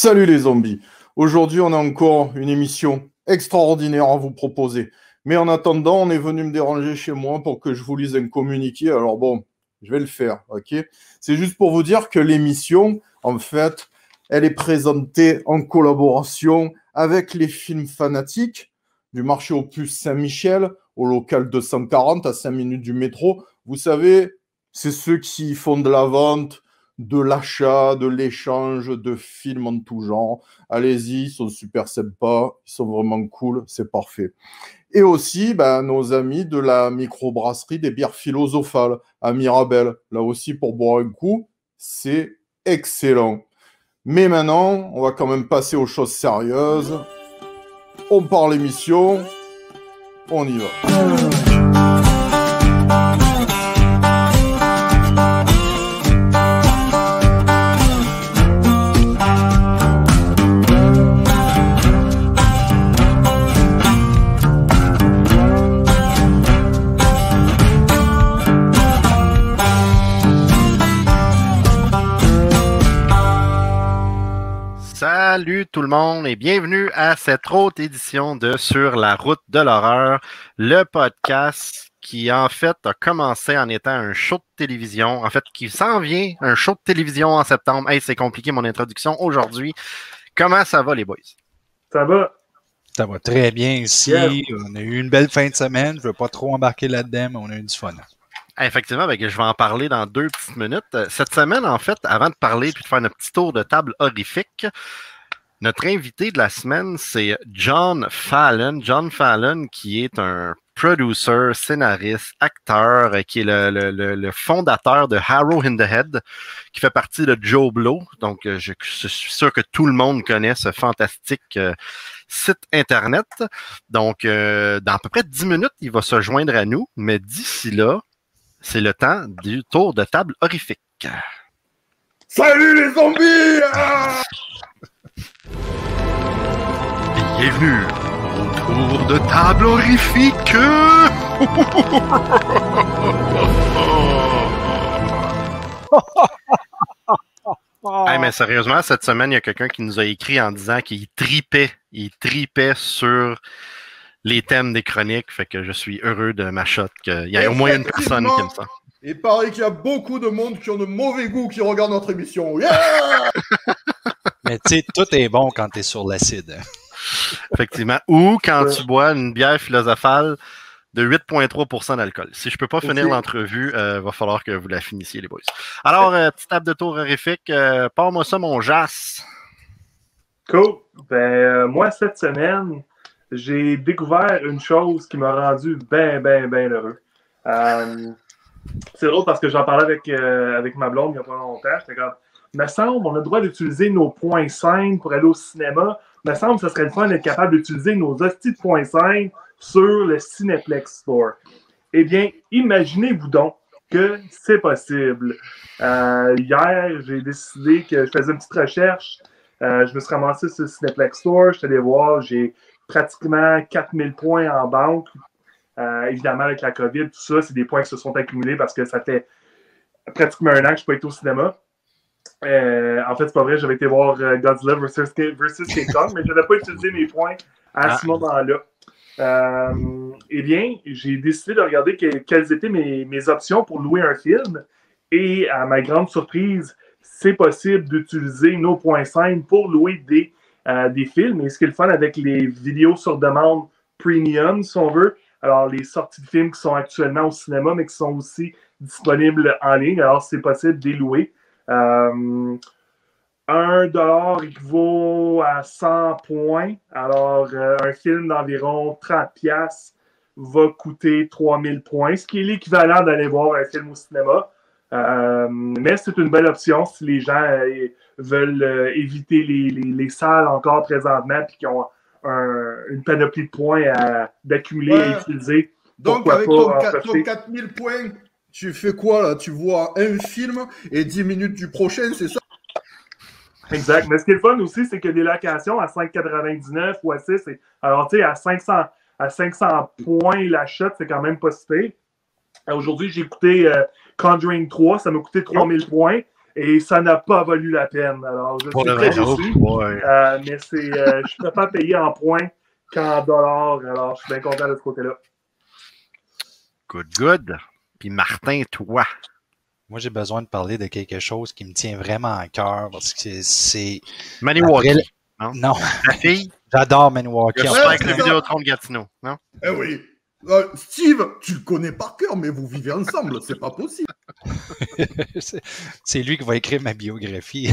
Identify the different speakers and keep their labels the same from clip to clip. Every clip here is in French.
Speaker 1: Salut les zombies. Aujourd'hui, on a encore une émission extraordinaire à vous proposer. Mais en attendant, on est venu me déranger chez moi pour que je vous lise un communiqué. Alors bon, je vais le faire, ok? C'est juste pour vous dire que l'émission, en fait, elle est présentée en collaboration avec les films fanatiques du marché Opus Saint-Michel, au local 240 à 5 minutes du métro. Vous savez, c'est ceux qui font de la vente, de l'achat, de l'échange de films en tout genre. Allez-y, ils sont super sympas, ils sont vraiment cool, c'est parfait. Et aussi, nos amis de la microbrasserie des bières philosophales à Mirabel. Là aussi, pour boire un coup, c'est excellent. Mais maintenant, on va quand même passer aux choses sérieuses. On part l'émission, on y va.
Speaker 2: Salut tout le monde et bienvenue à cette autre édition de Sur la route de l'horreur, le podcast qui en fait a commencé en étant un show de télévision, en fait qui s'en vient, un show de télévision en septembre. Hey, c'est compliqué mon introduction aujourd'hui. Comment ça va les boys?
Speaker 3: Ça va?
Speaker 4: Ça va très bien ici.
Speaker 3: Yeah.
Speaker 4: On a eu une belle fin de semaine. Je ne veux pas trop embarquer là-dedans, mais on a eu du fun.
Speaker 2: Effectivement, je vais en parler dans 2 petites minutes. Cette semaine, en fait, avant de parler puis de faire notre petit tour de table horrifique, notre invité de la semaine, c'est John Fallon. John Fallon, qui est un producer, scénariste, acteur, qui est le fondateur de Arrow in the Head, qui fait partie de Joe Blow. Donc, je suis sûr que tout le monde connaît ce fantastique site Internet. Donc, dans à peu près 10 minutes, il va se joindre à nous. Mais d'ici là, c'est le temps du tour de table horrifique.
Speaker 1: Salut les zombies!
Speaker 2: Bienvenue au tour de table horrifique! Hey, mais sérieusement, cette semaine, il y a quelqu'un qui nous a écrit en disant qu'il tripait sur les thèmes des chroniques, fait que je suis heureux de ma shot qu'il y a au moins une personne qui aime ça.
Speaker 1: Il paraît qu'il y a beaucoup de monde qui ont de mauvais goût qui regardent notre émission. Yeah!
Speaker 4: Mais tu sais, tout est bon quand tu es sur l'acide.
Speaker 2: Effectivement. Ou quand tu bois une bière philosophale de 8,3% d'alcool. Si je peux pas finir l'entrevue, va falloir que vous la finissiez, les boys. Alors, petite table de tour horrifique. Parle-moi ça, mon Jas.
Speaker 3: Cool. Moi, cette semaine, j'ai découvert une chose qui m'a rendu bien heureux. C'est drôle parce que j'en parlais avec ma blonde il n'y a pas longtemps. J'étais comme, me semble, on a le droit d'utiliser nos points scènes pour aller au cinéma. Me semble que ce serait le fun d'être capable d'utiliser nos hosties de points scènes sur le Cineplex Store. Eh bien, imaginez-vous donc que c'est possible. Hier, j'ai décidé que je faisais une petite recherche. Je me suis ramassé sur le Cineplex Store. Je suis allé voir, j'ai pratiquement 4000 points en banque. Évidemment, avec la COVID, tout ça, c'est des points qui se sont accumulés parce que ça fait pratiquement un an que je n'ai pas été au cinéma. En fait, c'est pas vrai, j'avais été voir Godzilla versus King Kong, mais je n'avais pas utilisé mes points à ce moment-là. Eh bien, j'ai décidé de regarder quelles étaient mes options pour louer un film. Et à ma grande surprise, c'est possible d'utiliser nos points scènes pour louer des films. Et ce qui est le fun avec les vidéos sur demande premium, si on veut, alors les sorties de films qui sont actuellement au cinéma, mais qui sont aussi disponibles en ligne, alors c'est possible de les louer. 1$ équivaut à 100 points. Alors, un film d'environ 30$ va coûter 3000 points, ce qui est l'équivalent d'aller voir un film au cinéma. Mais c'est une belle option si les gens veulent éviter les salles encore présentement et qui ont une panoplie de points d'accumuler et utiliser.
Speaker 1: Donc, avec ton 4000 points, tu fais quoi là? Tu vois un film et 10 minutes du prochain, c'est ça?
Speaker 3: Exact. Mais ce qui est le fun aussi, c'est qu'il y a des locations à 5,99 ou à 6. Alors, tu sais, à 500 points l'achat, c'est quand même pas si pire. Aujourd'hui, j'ai écouté Conjuring 3, ça m'a coûté 3000 points. Et ça n'a pas valu la peine. Alors, je suis très déçu. Mais je préfère payer en points qu'en dollars. Alors, je suis bien content de ce côté-là.
Speaker 2: Good. Puis Martin, toi?
Speaker 4: Moi, j'ai besoin de parler de quelque chose qui me tient vraiment à cœur parce que c'est...
Speaker 2: Maniwaki.
Speaker 4: Non.
Speaker 2: La fille?
Speaker 4: J'adore Maniwaki.
Speaker 2: Avec le Vidéotron de Gatineau, non?
Speaker 1: Eh oui. Steve, tu le connais par cœur, mais vous vivez ensemble, c'est pas possible.
Speaker 4: C'est lui qui va écrire ma biographie.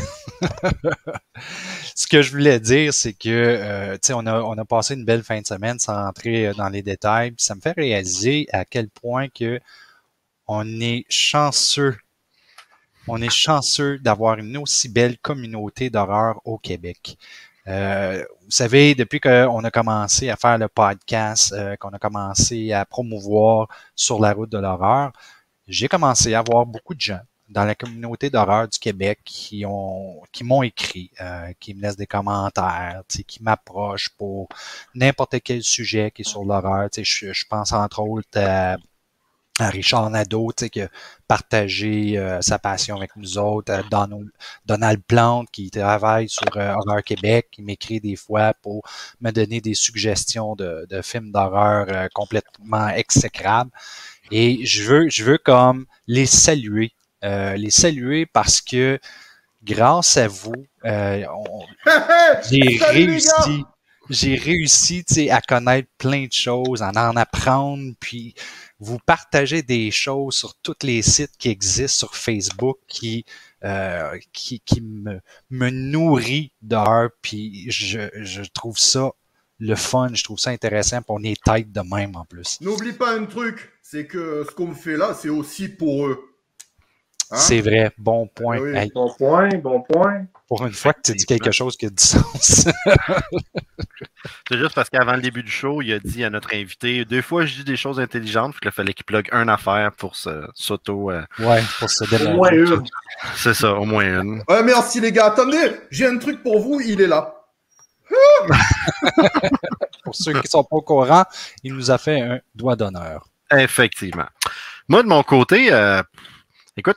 Speaker 4: Ce que je voulais dire, c'est que on a passé une belle fin de semaine sans entrer dans les détails, puis ça me fait réaliser à quel point que on est chanceux. On est chanceux d'avoir une aussi belle communauté d'horreur au Québec. Vous savez, depuis qu'on a commencé à faire le podcast, qu'on a commencé à promouvoir sur la route de l'horreur, j'ai commencé à voir beaucoup de gens dans la communauté d'horreur du Québec qui m'ont écrit, qui me laissent des commentaires, qui m'approchent pour n'importe quel sujet qui est sur l'horreur. Je pense entre autres à Richard Nadeau, qui a partagé sa passion avec nous autres, Donald Plante qui travaille sur Horreur Québec, qui m'écrit des fois pour me donner des suggestions de films d'horreur complètement exécrables. Et je veux comme les saluer parce que grâce à vous, j'ai réussi à connaître plein de choses, à en apprendre, puis vous partagez des choses sur tous les sites qui existent sur Facebook qui me nourrit d'heures, puis je trouve ça le fun, je trouve ça intéressant, puis on est tête de même en plus.
Speaker 1: N'oublie pas un truc, c'est que ce qu'on fait là, c'est aussi pour eux.
Speaker 4: Hein? C'est vrai, bon point.
Speaker 3: Oui, hey. Bon point.
Speaker 4: Pour une fois que tu dis quelque chose qui a du sens.
Speaker 2: C'est juste parce qu'avant le début du show, il a dit à notre invité, 2 fois je dis des choses intelligentes, puis il fallait qu'il plug une affaire pour s'auto...
Speaker 4: Ouais, pour se démontrer.
Speaker 3: Au moins une.
Speaker 2: C'est ça, au moins une.
Speaker 1: Ouais, merci les gars. Attendez, j'ai un truc pour vous, il est là.
Speaker 4: Pour ceux qui ne sont pas au courant, il nous a fait un doigt d'honneur.
Speaker 2: Effectivement. Moi, de mon côté, écoute,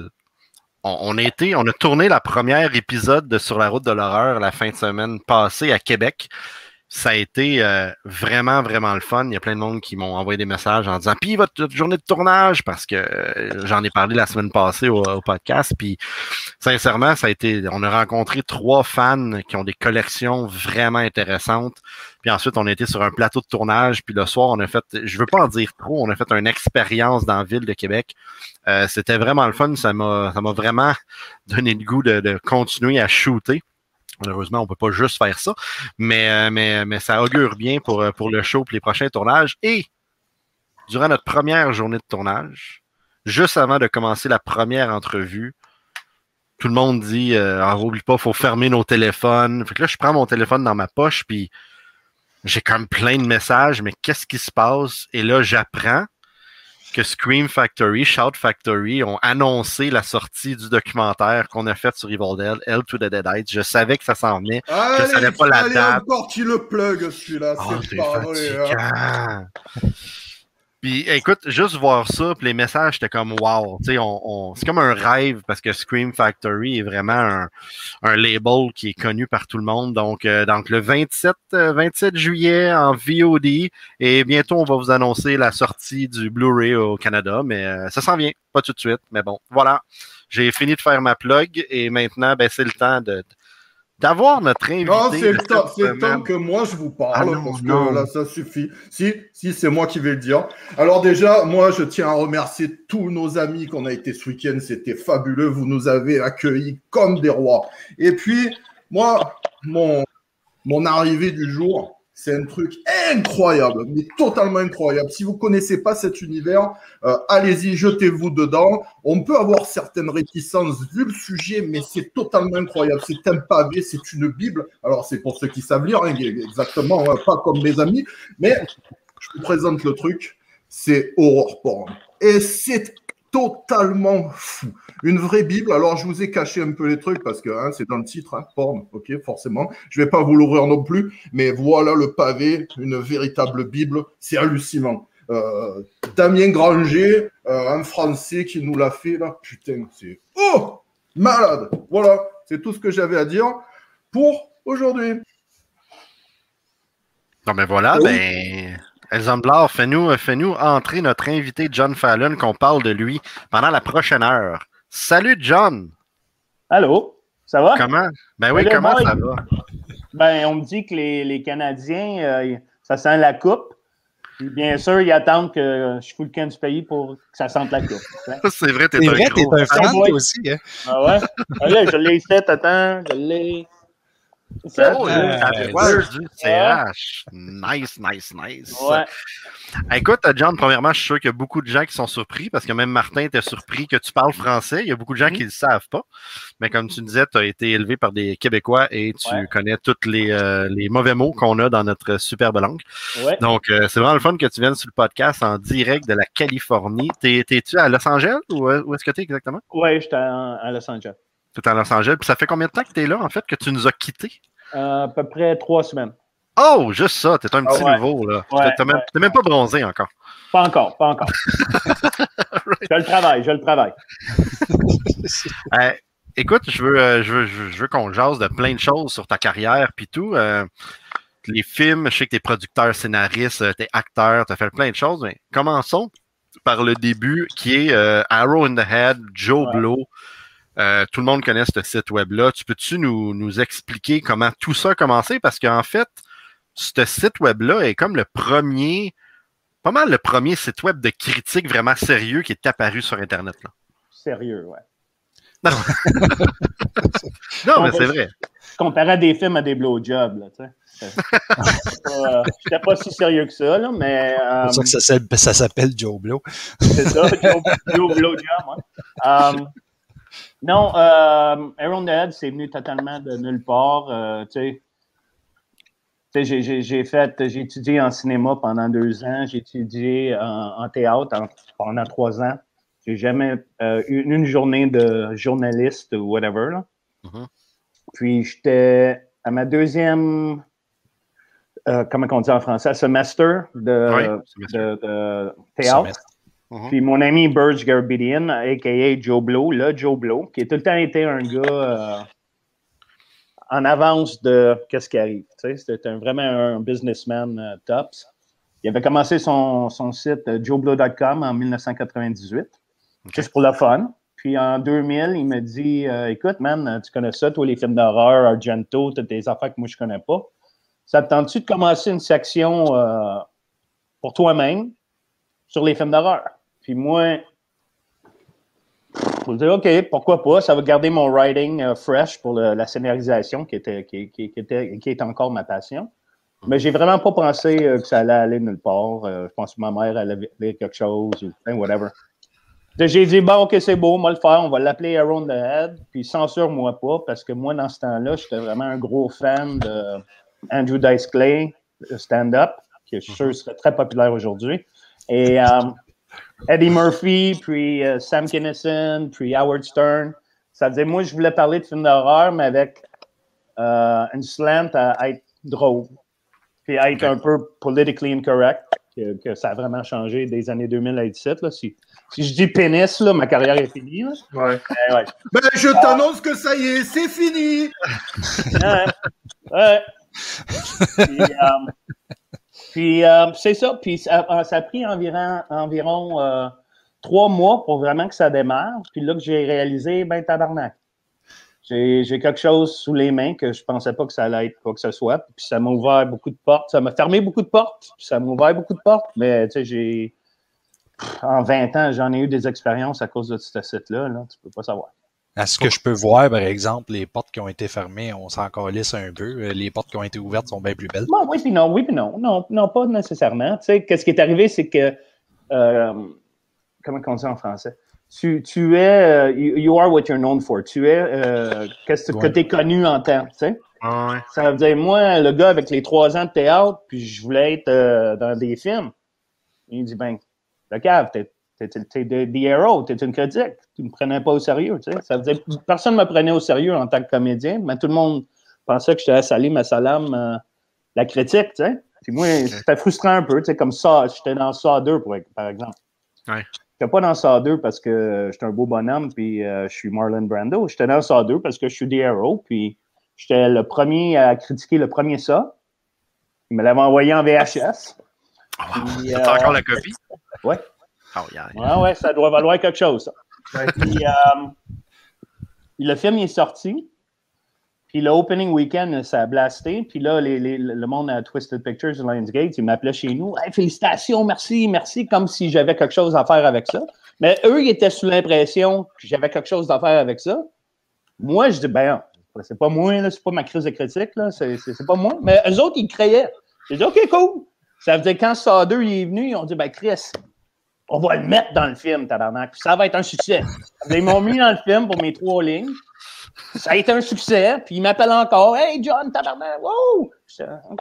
Speaker 2: on a tourné la première épisode de Sur la route de l'horreur la fin de semaine passée à Québec. Ça a été vraiment, vraiment le fun. Il y a plein de monde qui m'ont envoyé des messages en disant « Puis votre journée de tournage », parce que j'en ai parlé la semaine passée au podcast. Puis sincèrement, on a rencontré 3 fans qui ont des collections vraiment intéressantes. Puis ensuite, on a été sur un plateau de tournage. Puis le soir, on a fait, je veux pas en dire trop, on a fait une expérience dans la ville de Québec. C'était vraiment le fun. Ça m'a vraiment donné le goût de continuer à shooter. Malheureusement, on peut pas juste faire ça, mais ça augure bien pour le show et les prochains tournages. Et durant notre première journée de tournage, juste avant de commencer la première entrevue, tout le monde dit oublie pas, faut fermer nos téléphones. Fait que là, je prends mon téléphone dans ma poche, puis j'ai comme plein de messages, mais qu'est-ce qui se passe? Et là, j'apprends que Scream Factory, Shout Factory ont annoncé la sortie du documentaire qu'on a fait sur Evil Dead, Hell to the Deadites. Je savais que ça s'en venait. Je savais pas la date.
Speaker 1: Encore qui le plug, celui-là.
Speaker 2: C'est pas fatigant. Puis écoute, juste voir ça, puis les messages, j'étais comme wow. Tu sais, c'est comme un rêve parce que Scream Factory est vraiment un label qui est connu par tout le monde. Donc le 27 juillet en VOD, et bientôt on va vous annoncer la sortie du Blu-ray au Canada, mais ça s'en vient, pas tout de suite. Mais bon, voilà, j'ai fini de faire ma plug et maintenant, c'est le temps d'avoir notre invité.
Speaker 1: Non, c'est le temps que moi je vous parle, parce que là, ça suffit. Si, c'est moi qui vais le dire. Alors déjà, moi, je tiens à remercier tous nos amis qu'on a été ce week-end. C'était fabuleux. Vous nous avez accueillis comme des rois. Et puis, moi, mon arrivée du jour, c'est un truc incroyable, mais totalement incroyable. Si vous connaissez pas cet univers, allez-y, jetez-vous dedans. On peut avoir certaines réticences vu le sujet, mais c'est totalement incroyable. C'est un pavé, c'est une Bible. Alors, c'est pour ceux qui savent lire, hein, exactement, pas comme mes amis. Mais je vous présente le truc, c'est Horror Porn. Et c'est totalement fou. Une vraie Bible. Alors, je vous ai caché un peu les trucs parce que c'est dans le titre, porn, ok, forcément. Je vais pas vous l'ouvrir non plus, mais voilà le pavé, une véritable Bible. C'est hallucinant. Damien Granger, un Français qui nous l'a fait, là. Putain, c'est... Oh! malade. Voilà, c'est tout ce que j'avais à dire pour aujourd'hui.
Speaker 2: Non, mais voilà, Elzamblar, fais-nous entrer notre invité John Fallon, qu'on parle de lui pendant la prochaine heure. Salut, John!
Speaker 5: Allô, ça va?
Speaker 2: Comment? Ben oui,
Speaker 5: Salut,
Speaker 2: comment
Speaker 5: boy.
Speaker 2: ça va?
Speaker 5: Ben, on me dit que les Canadiens, ça sent la coupe. Puis bien sûr, ils attendent que je fous le camp du pays pour que ça sente la coupe.
Speaker 2: C'est vrai, t'es
Speaker 4: C'est
Speaker 2: un
Speaker 4: vrai,
Speaker 2: gros
Speaker 4: t'es un fan,
Speaker 5: boy.
Speaker 4: toi aussi. Hein?
Speaker 5: Ah ouais? Ah là, je l'ai fait, attends, je l'ai. C'est ça?
Speaker 2: Oh, du CH. Nice.
Speaker 5: Ouais.
Speaker 2: Écoute, John, premièrement, je suis sûr qu'il y a beaucoup de gens qui sont surpris parce que même Martin était surpris que tu parles français. Il y a beaucoup de gens qui ne le savent pas. Mais comme tu disais, tu as été élevé par des Québécois et tu connais tous les mauvais mots qu'on a dans notre superbe langue.
Speaker 5: Ouais.
Speaker 2: Donc, c'est vraiment le fun que tu viennes sur le podcast en direct de la Californie. T'es-tu à Los Angeles ou où est-ce que tu es exactement?
Speaker 5: Ouais, j'étais à Los Angeles.
Speaker 2: Tu es à Los Angeles. Puis ça fait combien de temps que tu es là, en fait, que tu nous as quittés?
Speaker 5: À peu près 3 semaines.
Speaker 2: Oh, juste ça, t'es un petit nouveau, là.
Speaker 5: Ouais,
Speaker 2: t'es même pas bronzé encore.
Speaker 5: Pas encore. Je le travaille.
Speaker 2: Écoute, je veux qu'on jase de plein de choses sur ta carrière puis tout. Les films, je sais que t'es producteur, scénariste, t'es acteur, t'as fait plein de choses, mais commençons par le début qui est Arrow in the Head, Joe Blow. Tout le monde connaît ce site web-là. Tu peux-tu nous expliquer comment tout ça a commencé? Parce qu'en fait, ce site web-là est comme pas mal le premier site web de critique vraiment sérieux qui est apparu sur Internet. Là.
Speaker 5: Sérieux, ouais.
Speaker 2: Non, mais c'est vrai.
Speaker 5: Je comparais des films à des blowjobs, là, tu sais. J'étais pas si sérieux que ça, là, mais...
Speaker 4: C'est pour ça que ça s'appelle Joe Blow.
Speaker 5: C'est ça, Joe Blowjob, ouais. Non, Arrow in the Head, c'est venu totalement de nulle part. Tu sais, j'ai étudié en cinéma pendant 2 ans, j'ai étudié en théâtre pendant 3 ans. J'ai jamais eu une journée de journaliste ou whatever. Là.
Speaker 2: Mm-hmm.
Speaker 5: Puis j'étais à ma deuxième, comment on dit en français, semester de théâtre.
Speaker 2: Mm-hmm.
Speaker 5: Puis mon ami Burge Garabedian, a.k.a. Joe Blow, qui a tout le temps été un gars en avance de qu'est-ce qui arrive. Tu sais, c'était vraiment un businessman tops. Il avait commencé son site joeblow.com en 1998, juste pour le fun. Puis en 2000, il me dit écoute, man, tu connais ça, toi, les films d'horreur, Argento, toutes des affaires que moi, je connais pas. Ça te tente-tu de commencer une section pour toi-même sur les films d'horreur? Puis moi, je me dis, OK, pourquoi pas? Ça va garder mon writing fresh pour la scénarisation qui est encore ma passion. Mais j'ai vraiment pas pensé que ça allait aller nulle part. Je pense que ma mère allait lire quelque chose ou whatever. J'ai dit, bon, OK, c'est beau, on va le faire. On va l'appeler Arrow in the Head. Puis censure-moi pas, parce que moi, dans ce temps-là, j'étais vraiment un gros fan de Andrew Dice Clay, stand-up, qui je suis sûr serait très populaire aujourd'hui. Et Eddie Murphy, puis Sam Kinison, puis Howard Stern. Ça faisait, moi, je voulais parler de films d'horreur, mais avec une slant à être drôle. Puis à être un peu politically incorrect, que ça a vraiment changé des années 2000 à 2017. Là. Si je dis pénis, là, ma carrière est finie. Là.
Speaker 3: Ouais.
Speaker 5: Ouais.
Speaker 1: Ben, je t'annonce que ça y est, c'est fini.
Speaker 5: Ouais. Puis c'est ça. Puis ça a pris environ 3 mois pour vraiment que ça démarre. Puis là que j'ai réalisé, ben tabarnak. J'ai quelque chose sous les mains que je pensais pas que ça allait être quoi que ce soit. Puis ça m'a ouvert beaucoup de portes. Ça m'a fermé beaucoup de portes. Puis ça m'a ouvert beaucoup de portes. Mais tu sais, en 20 ans, j'en ai eu des expériences à cause de ce site-là. Là. Tu peux pas savoir.
Speaker 4: À ce que je peux voir, par exemple, les portes qui ont été fermées, on s'en calisse un peu. Les portes qui ont été ouvertes sont bien plus belles.
Speaker 5: Bon, oui, puis non. Non, pas nécessairement. Tu sais, qu'est-ce qui est arrivé, c'est que... comment on dit en français? Tu es... you are what you're known for. Tu es... qu'est-ce que tu es connu en temps, tu sais?
Speaker 2: Ouais.
Speaker 5: Ça veut dire, moi, le gars avec les 3 ans de théâtre, puis je voulais être dans des films. Il dit, ben, le cave, t'es The Arrow, t'es une critique. Tu me prenais pas au sérieux, tu sais. Ça veut dire, personne ne me prenait au sérieux en tant que comédien, mais tout le monde pensait que j'étais à Salim Salam, la critique, tu sais. Puis moi, c'était frustrant un peu, tu sais, comme ça, j'étais dans ça 2, par exemple.
Speaker 2: Ouais.
Speaker 5: j'étais pas dans Saw 2 parce que j'étais un beau bonhomme puis je suis Marlon Brando. J'étais dans Saw 2 parce que je suis The Arrow puis j'étais le premier à critiquer le premier Saw. Il me l'avait envoyé en VHS.
Speaker 2: Puis, t'as encore la copie?
Speaker 5: Ouais.
Speaker 2: Oh, yeah.
Speaker 5: Ouais, ça doit valoir quelque chose, ça. Puis, le film est sorti. Puis le opening weekend, ça a blasté. Puis là, le monde à Twisted Pictures de Lionsgate, ils m'appelaient chez nous. Hey, félicitations, merci, comme si j'avais quelque chose à faire avec ça. Mais eux, ils étaient sous l'impression que j'avais quelque chose à faire avec ça. Moi, je dis, ben, c'est pas moi, là, c'est pas ma crise de critique, là, c'est pas moi. Mais eux autres, ils croyaient. J'ai dit, OK, cool. Ça veut dire quand Saw 2 il est venu, ils ont dit, ben, Chris, on va le mettre dans le film, tabarnak. Puis ça va être un succès. Ils m'ont mis dans le film pour mes 3 lignes. Ça a été un succès, puis il m'appelle encore. Hey, John, tabarnak, wow! OK.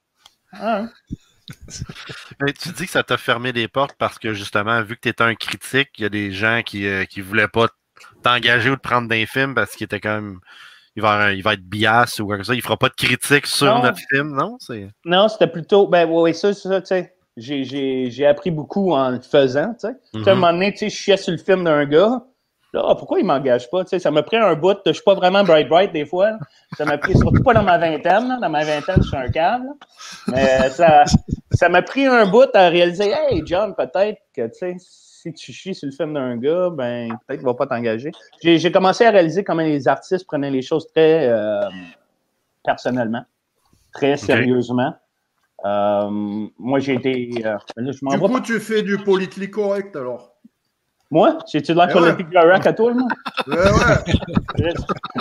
Speaker 2: Mais tu dis que ça t'a fermé des portes parce que justement, vu que tu étais un critique, il y a des gens qui voulaient pas t'engager ou te prendre des films parce qu'il était quand même. Il va être bias ou quoi que ça. Il fera pas de critique sur notre film, non?
Speaker 5: Non, c'était plutôt. Ben oui, ça, tu sais. J'ai appris beaucoup en le faisant, tu sais. Tu sais, à un moment donné, tu sais, je chiais sur le film d'un gars. Là, pourquoi il m'engage pas? Tu sais, ça m'a pris un bout. Je suis pas vraiment bright des fois. Là. Ça m'a pris, surtout pas dans ma vingtaine. Là. Dans ma vingtaine, je suis un câble. Là. Mais ça m'a pris un bout à réaliser, hey, John, peut-être que, tu sais, si tu chies sur le film d'un gars, ben, peut-être qu'il va pas t'engager. J'ai commencé à réaliser comment les artistes prenaient les choses très personnellement, très sérieusement. Moi, j'ai été... là,
Speaker 1: du coup, tu fais du politically correct, alors?
Speaker 5: Moi? J'ai-tu de l'air politique correct à toi, moi?
Speaker 1: Ouais.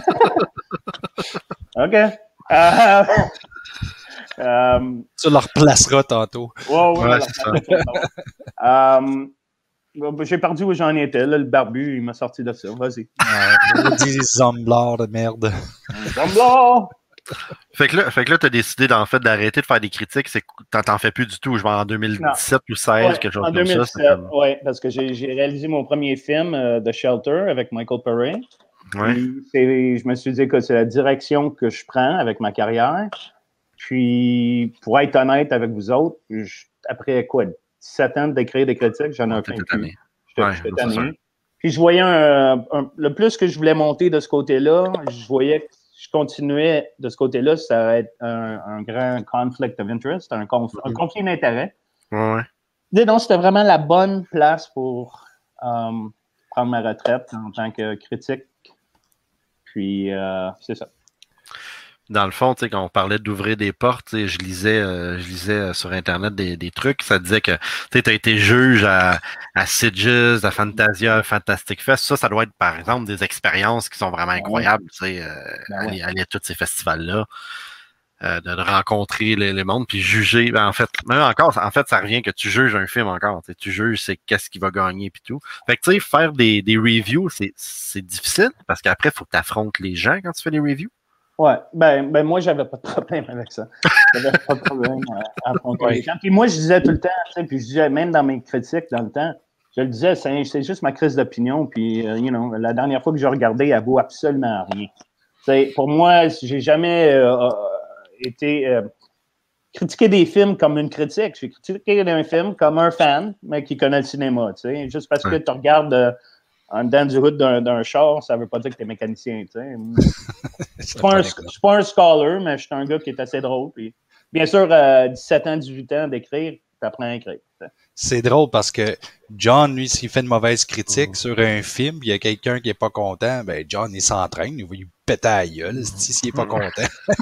Speaker 5: OK.
Speaker 4: Tu le replaceras tantôt.
Speaker 5: Ouais, c'est ça. J'ai perdu où j'en étais. Là, le barbu, il m'a sorti de ça. Vas-y.
Speaker 4: Des zomblard de merde.
Speaker 5: Zomblard!
Speaker 2: Fait que là, t'as décidé d'arrêter de faire des critiques. T'en fais plus du tout. Je vais en 2017 ou 2016, quelque chose comme 2017, ça.
Speaker 5: Oui, parce que j'ai réalisé mon premier film, The Shelter, avec Michael Paré.
Speaker 2: Ouais.
Speaker 5: Je me suis dit que c'est la direction que je prends avec ma carrière. Puis, pour être honnête avec vous autres, après quoi, 17 ans d'écrire des critiques, j'en ai un peu plus. J'étais tanné. Puis, je voyais le plus que je voulais monter de ce côté-là, je voyais que je continuais de ce côté-là, ça va être un grand conflict of interest, un conflit d'intérêt.
Speaker 2: Ouais.
Speaker 5: Donc, c'était vraiment la bonne place pour prendre ma retraite en tant que critique. Puis, c'est ça.
Speaker 2: Dans le fond, tu sais, quand on parlait d'ouvrir des portes, je lisais sur Internet des trucs, ça disait que tu as été juge à Sitges, à Fantasia, Fantastic Fest. Ça doit être, par exemple, des expériences qui sont vraiment incroyables, tu sais, aller à tous ces festivals-là, de rencontrer les mondes, puis juger. Ben, en fait, ça revient que tu juges un film encore. Tu juges c'est qu'est-ce qui va gagner, puis tout. Fait que, tu sais, faire des reviews, c'est difficile, parce qu'après, il faut que tu affrontes les gens quand tu fais des reviews.
Speaker 5: Ouais, ben moi, j'avais pas de problème avec ça. J'avais pas de problème à affronter les gens. Puis moi, je disais tout le temps, tu sais, puis je disais même dans mes critiques dans le temps, je le disais, c'est juste ma crise d'opinion. Puis, la dernière fois que j'ai regardé, elle vaut absolument rien. T'sais, pour moi, j'ai jamais été critiquer des films comme une critique. J'ai critiqué un film comme un fan, mais qui connaît le cinéma. Tu sais, juste parce que tu regardes en dedans du hood d'un char, ça ne veut pas dire que tu es mécanicien. Tu sais. Je ne suis pas un scholar, mais je suis un gars qui est assez drôle. Puis, bien sûr, 17 ans, 18 ans d'écrire, tu apprends à écrire. Tu sais.
Speaker 4: C'est drôle parce que John, lui, s'il fait une mauvaise critique sur un film, il y a quelqu'un qui n'est pas content, ben John, il s'entraîne, il va lui péter à la gueule s'il n'est pas content.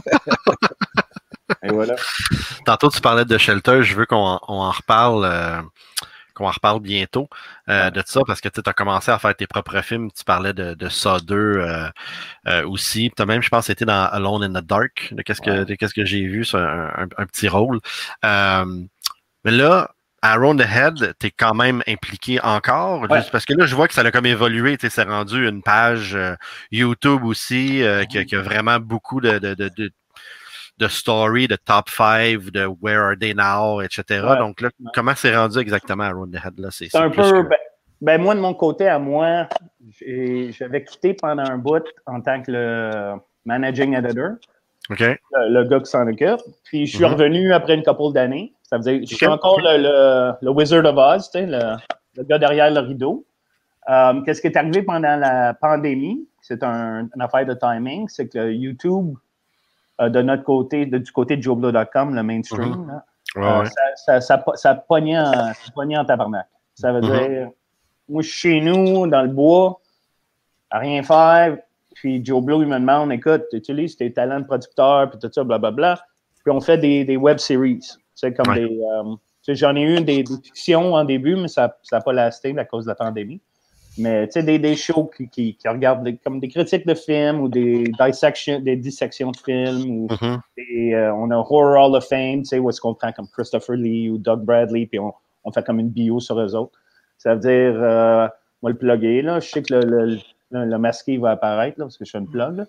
Speaker 5: Et voilà.
Speaker 2: Tantôt, tu parlais de Shelter, je veux qu'on en reparle. Qu'on en reparle bientôt de ça, parce que tu as commencé à faire tes propres films. Tu parlais de Saw 2 aussi. Tu as même, je pense, été dans Alone in the Dark, de qu'est-ce que j'ai vu, c'est un petit rôle. Mais là, Around the Head, tu es quand même impliqué encore, juste parce que là, je vois que ça a comme évolué. C'est rendu une page YouTube aussi, qui a vraiment beaucoup de story, de top 5, de where are they now, etc. Ouais, donc là, comment c'est rendu exactement à Around the Head? Là? C'est
Speaker 5: un peu... Ben, moi, de mon côté, à moi, j'avais quitté pendant un bout en tant que le managing editor.
Speaker 2: OK.
Speaker 5: Le gars qui s'en occupe. Puis, je suis revenu après une couple d'années. Ça veut dire, je suis encore le Wizard of Oz, tu sais, le gars derrière le rideau. Qu'est-ce qui est arrivé pendant la pandémie? C'est une affaire de timing. C'est que YouTube, de notre côté, du côté de JoeBlow.com, le mainstream, ça pognait en tabarnak. Ça veut dire, moi, je suis chez nous, dans le bois, à rien faire. Puis Joe Blow, il me demande, écoute, tu utilises tes talents de producteur, puis tout ça, blablabla. Puis on fait des web series. C'est comme des... j'en ai eu des fictions en début, mais ça n'a pas lasté à cause de la pandémie. Mais tu sais, des shows qui regardent comme des critiques de films ou des dissections de films. Ou on a Horror Hall of Fame, tu sais, où est-ce qu'on prend comme Christopher Lee ou Doug Bradley, puis on fait comme une bio sur eux autres. Ça veut dire, on va le plugger, là. Je sais que le masqué va apparaître, là, parce que je fais une plug,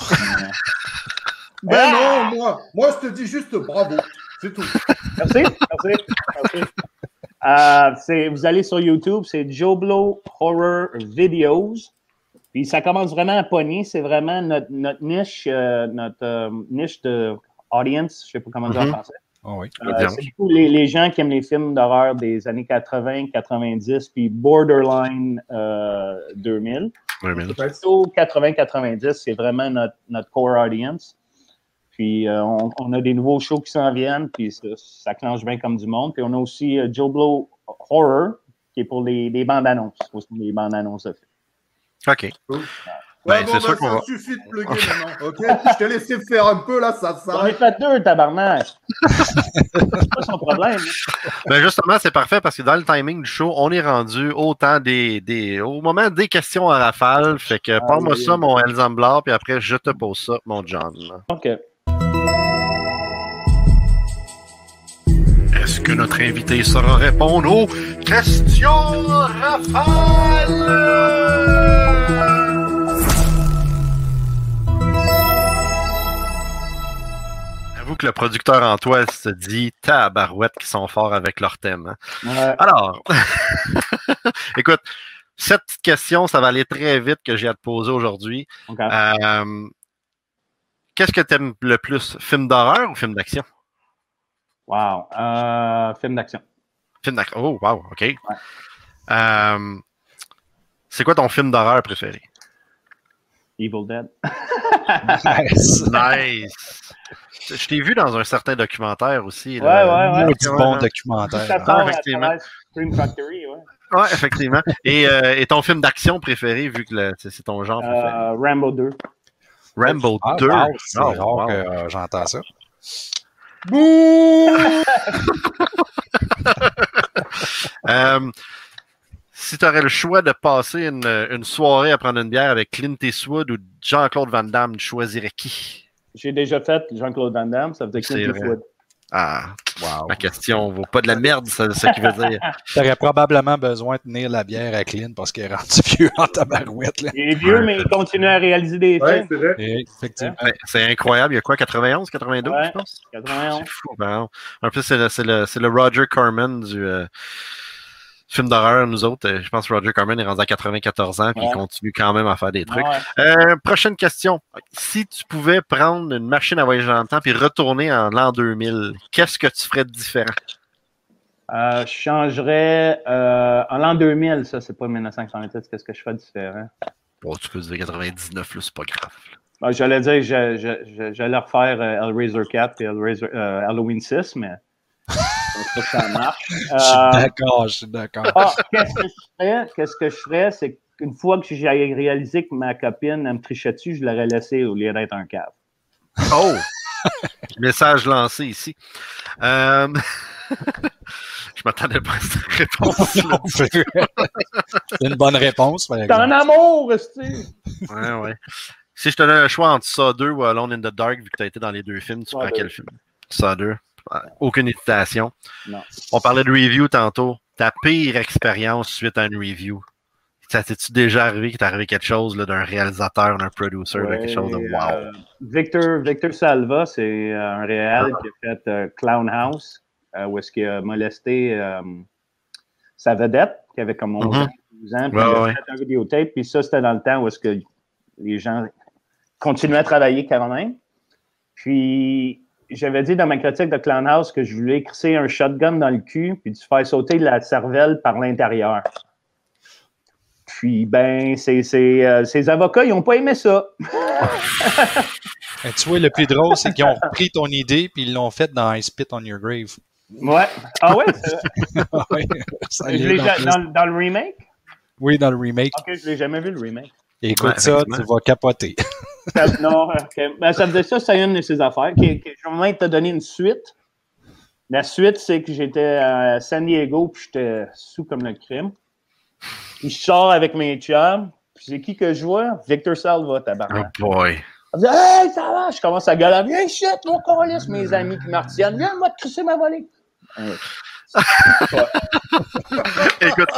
Speaker 1: non, moi, je te dis juste bravo. C'est tout.
Speaker 5: Merci. Vous allez sur YouTube, c'est Joe Blow Horror Videos. Puis ça commence vraiment à pogner. C'est vraiment notre niche, niche de audience. Je ne sais pas comment dire en français.
Speaker 4: Oh oui.
Speaker 5: C'est beaucoup les gens qui aiment les films d'horreur des années 80, 90, puis borderline 2000. Plutôt 80-90, c'est vraiment notre core audience. Puis on a des nouveaux shows qui s'en viennent, puis ça clenche bien comme du monde. Puis on a aussi Joe Blow Horror, qui est pour les bandes-annonces. Les bandes-annonces de films.
Speaker 2: OK.
Speaker 1: C'est sûr qu'on va... suffit de plugger maintenant, OK? Je t'ai laissé faire un peu, là, ça s'arrête.
Speaker 5: On est fait 2, tabarnak. C'est pas son problème.
Speaker 2: Ben justement, c'est parfait parce que dans le timing du show, on est rendu autant au moment des questions à rafale. Fait que parle-moi ça, mon Elzamblar, puis après, je te pose ça, mon John.
Speaker 5: OK.
Speaker 2: Est-ce que notre invité saura répondre aux questions rafales? J'avoue que le producteur en toi se dit tabarouette qui sont forts avec leur thème. Hein?
Speaker 5: Ouais.
Speaker 2: Alors, écoute, cette petite question, ça va aller très vite que j'ai à te poser aujourd'hui.
Speaker 5: Okay.
Speaker 2: Qu'est-ce que tu aimes le plus, film d'horreur ou film d'action?
Speaker 5: Wow. Film d'action.
Speaker 2: Film d'action. Oh, wow, OK.
Speaker 5: Ouais.
Speaker 2: C'est quoi ton film d'horreur préféré?
Speaker 5: Evil Dead.
Speaker 2: Nice. Je t'ai vu dans un certain documentaire aussi.
Speaker 5: Ouais.
Speaker 4: Un petit bon documentaire.
Speaker 2: Effectivement.
Speaker 5: Scream Factory, ouais.
Speaker 2: Ouais, effectivement. Et ton film d'action préféré, vu que c'est ton genre préféré?
Speaker 5: Rambo 2.
Speaker 2: Rambo 2.
Speaker 4: Wow, c'est rare que j'entends ça.
Speaker 1: Bouh!
Speaker 2: Si tu aurais le choix de passer une soirée à prendre une bière avec Clint Eastwood ou Jean-Claude Van Damme, tu choisirais qui?
Speaker 5: J'ai déjà fait Jean-Claude Van Damme, ça veut dire Clint Eastwood.
Speaker 2: Ah, wow. Ma question vaut pas de la merde, c'est ce qu'il veut dire.
Speaker 4: Tu aurais probablement besoin de tenir la bière à Clint parce qu'il est rendu vieux en tabarouette. Là.
Speaker 5: Il est vieux, mais il continue à réaliser des films.
Speaker 3: C'est vrai.
Speaker 4: Effectivement.
Speaker 2: Ouais, c'est incroyable. Il y a quoi, 91, 92, je pense?
Speaker 5: 91.
Speaker 2: C'est fou. Ben, en plus, c'est le Roger Corman du film d'horreur. Nous autres, je pense que Roger Corman est rendu à 94 ans puis il continue quand même à faire des trucs. Prochaine question. Si tu pouvais prendre une machine à voyager dans le temps puis retourner en l'an 2000, qu'est-ce que tu ferais de différent?
Speaker 5: Je changerais en l'an 2000, ça, c'est pas 1998, qu'est-ce que je ferais de différent?
Speaker 2: Bon, tu peux dire 99, là, c'est pas grave.
Speaker 5: J'allais dire j'allais refaire Hellraiser 4 et Halloween 6, mais je pense pas que ça marche.
Speaker 4: Je suis d'accord.
Speaker 5: Qu'est-ce que je ferais? C'est qu'une fois que j'ai réalisé que ma copine elle me trichait dessus, je l'aurais laissé au lieu d'être un cave.
Speaker 2: Oh! Message lancé ici. Je m'attendais pas à cette réponse-là.
Speaker 4: C'est une bonne réponse.
Speaker 5: T'es en amour, tu
Speaker 2: Ouais. Si je te donne un choix entre ça 2 ou Alone in the Dark, vu que tu as été dans les deux films, tu prends quel film? Ça 2. Aucune hésitation.
Speaker 5: Non.
Speaker 2: On parlait de review tantôt. Ta pire expérience suite à une review. Ça t'es-tu déjà arrivé qu'il t'est arrivé quelque chose là, d'un réalisateur, d'un producer, de quelque chose de wow?
Speaker 5: Victor Salva, c'est un réal qui a fait Clown House, où est-ce qu'il a molesté sa vedette, qui avait comme 11 ans, 12 ans, puis il a fait un vidéotape, puis ça, c'était dans le temps où est-ce que les gens continuaient à travailler quand même. Puis, j'avais dit dans ma critique de Clownhouse que je voulais crisser un shotgun dans le cul puis de faire sauter la cervelle par l'intérieur. Puis, ben, ces avocats, ils n'ont pas aimé ça.
Speaker 4: Et tu vois, le plus drôle, c'est qu'ils ont repris ton idée puis ils l'ont fait dans I Spit on Your Grave.
Speaker 5: Ouais. Ah ouais?
Speaker 4: Ouais,
Speaker 5: Dans le remake?
Speaker 4: Oui, dans le remake.
Speaker 5: Ok, je l'ai jamais vu, le remake.
Speaker 4: Et écoute ça, tu vas capoter.
Speaker 5: Non, okay. Ben, ça faisait ça, c'est une de ses affaires. Je vais même te donner une suite. La suite, c'est que j'étais à San Diego puis j'étais sous comme le crime. Puis je sors avec mes chums. Puis c'est qui que je vois? Victor Salva, tabarnak.
Speaker 2: Oh boy.
Speaker 5: Je dis, hey, ça va! Je commence à gueuler. Viens, shit, mon câlisse, mes amis qui martiennent. Viens, moi, te crisser ma volée.
Speaker 2: Écoute,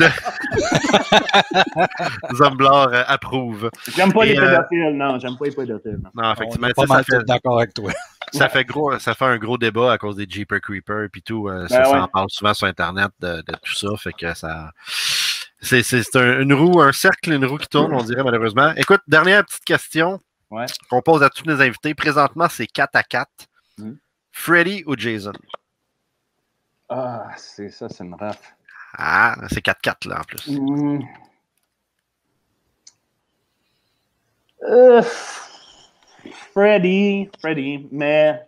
Speaker 2: Zomblard approuve.
Speaker 5: J'aime pas les pédophiles, non. J'aime pas les pédophiles.
Speaker 2: Non, effectivement,
Speaker 4: on est pas mal d'accord avec toi.
Speaker 2: Ça fait un gros débat à cause des Jeepers Creepers puis tout.
Speaker 5: Ben
Speaker 2: en parle souvent sur Internet de tout ça. Fait que ça. C'est une roue, un cercle, une roue qui tourne, on dirait malheureusement. Écoute, dernière petite question qu'on pose à tous nos invités. Présentement, c'est 4-4. Freddy ou Jason?
Speaker 5: Ah, c'est une raf.
Speaker 2: Ah, c'est 4-4 là en plus.
Speaker 5: Freddy, mais.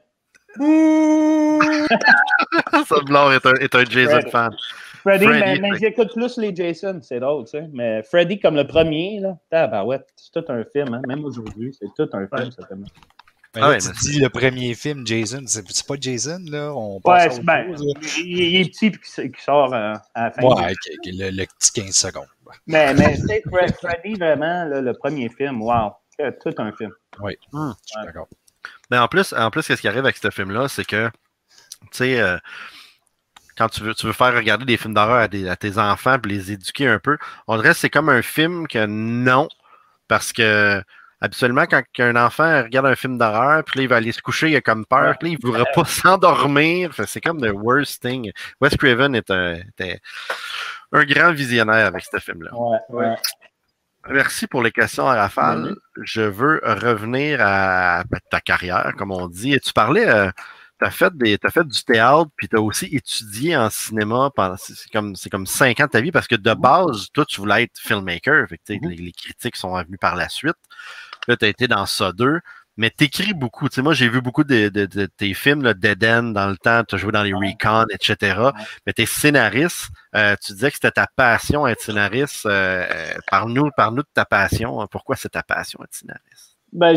Speaker 2: Zomblard est un Jason fan.
Speaker 5: Freddy, mais j'écoute plus les Jason, c'est drôle, tu sais. Mais Freddy, comme le premier, là, c'est tout un film, hein. Même aujourd'hui, c'est tout un film, ça fait.
Speaker 4: Mais là, tu dis le premier film, Jason, c'est pas Jason, là? On passe
Speaker 5: il est petit et qui sort à la fin.
Speaker 4: Ouais, le petit 15 secondes.
Speaker 5: Mais tu sais, Freddy, vraiment, là, le premier film, wow, c'est tout un film.
Speaker 4: Oui, je suis d'accord.
Speaker 2: Mais en plus, qu'est-ce qui arrive avec ce film-là, c'est que, tu sais, quand tu veux faire regarder des films d'horreur à tes enfants et les éduquer un peu, on dirait que c'est comme un film que non, parce que habituellement, quand un enfant regarde un film d'horreur, puis là, il va aller se coucher, il a comme peur, puis là, il ne voudra pas s'endormir. C'est comme the worst thing. Wes Craven était un grand visionnaire avec ce film-là.
Speaker 5: Ouais.
Speaker 2: Merci pour les questions à rafale. Je veux revenir à ta carrière, comme on dit. Et tu parlais, t'as fait du théâtre, puis tu as aussi étudié en cinéma pendant c'est comme 5 ans de ta vie, parce que de base, toi, tu voulais être filmmaker. Fait que, les critiques sont venues par la suite. Là, tu as été dans ça 2, mais tu écris beaucoup. Tu sais, moi, j'ai vu beaucoup de tes films, là, Dead End dans le temps, tu as joué dans les Recon, etc. Mais tu es scénariste. Tu disais que c'était ta passion être scénariste. Parle-nous de ta passion. Hein. Pourquoi c'est ta passion être scénariste?
Speaker 5: Ben,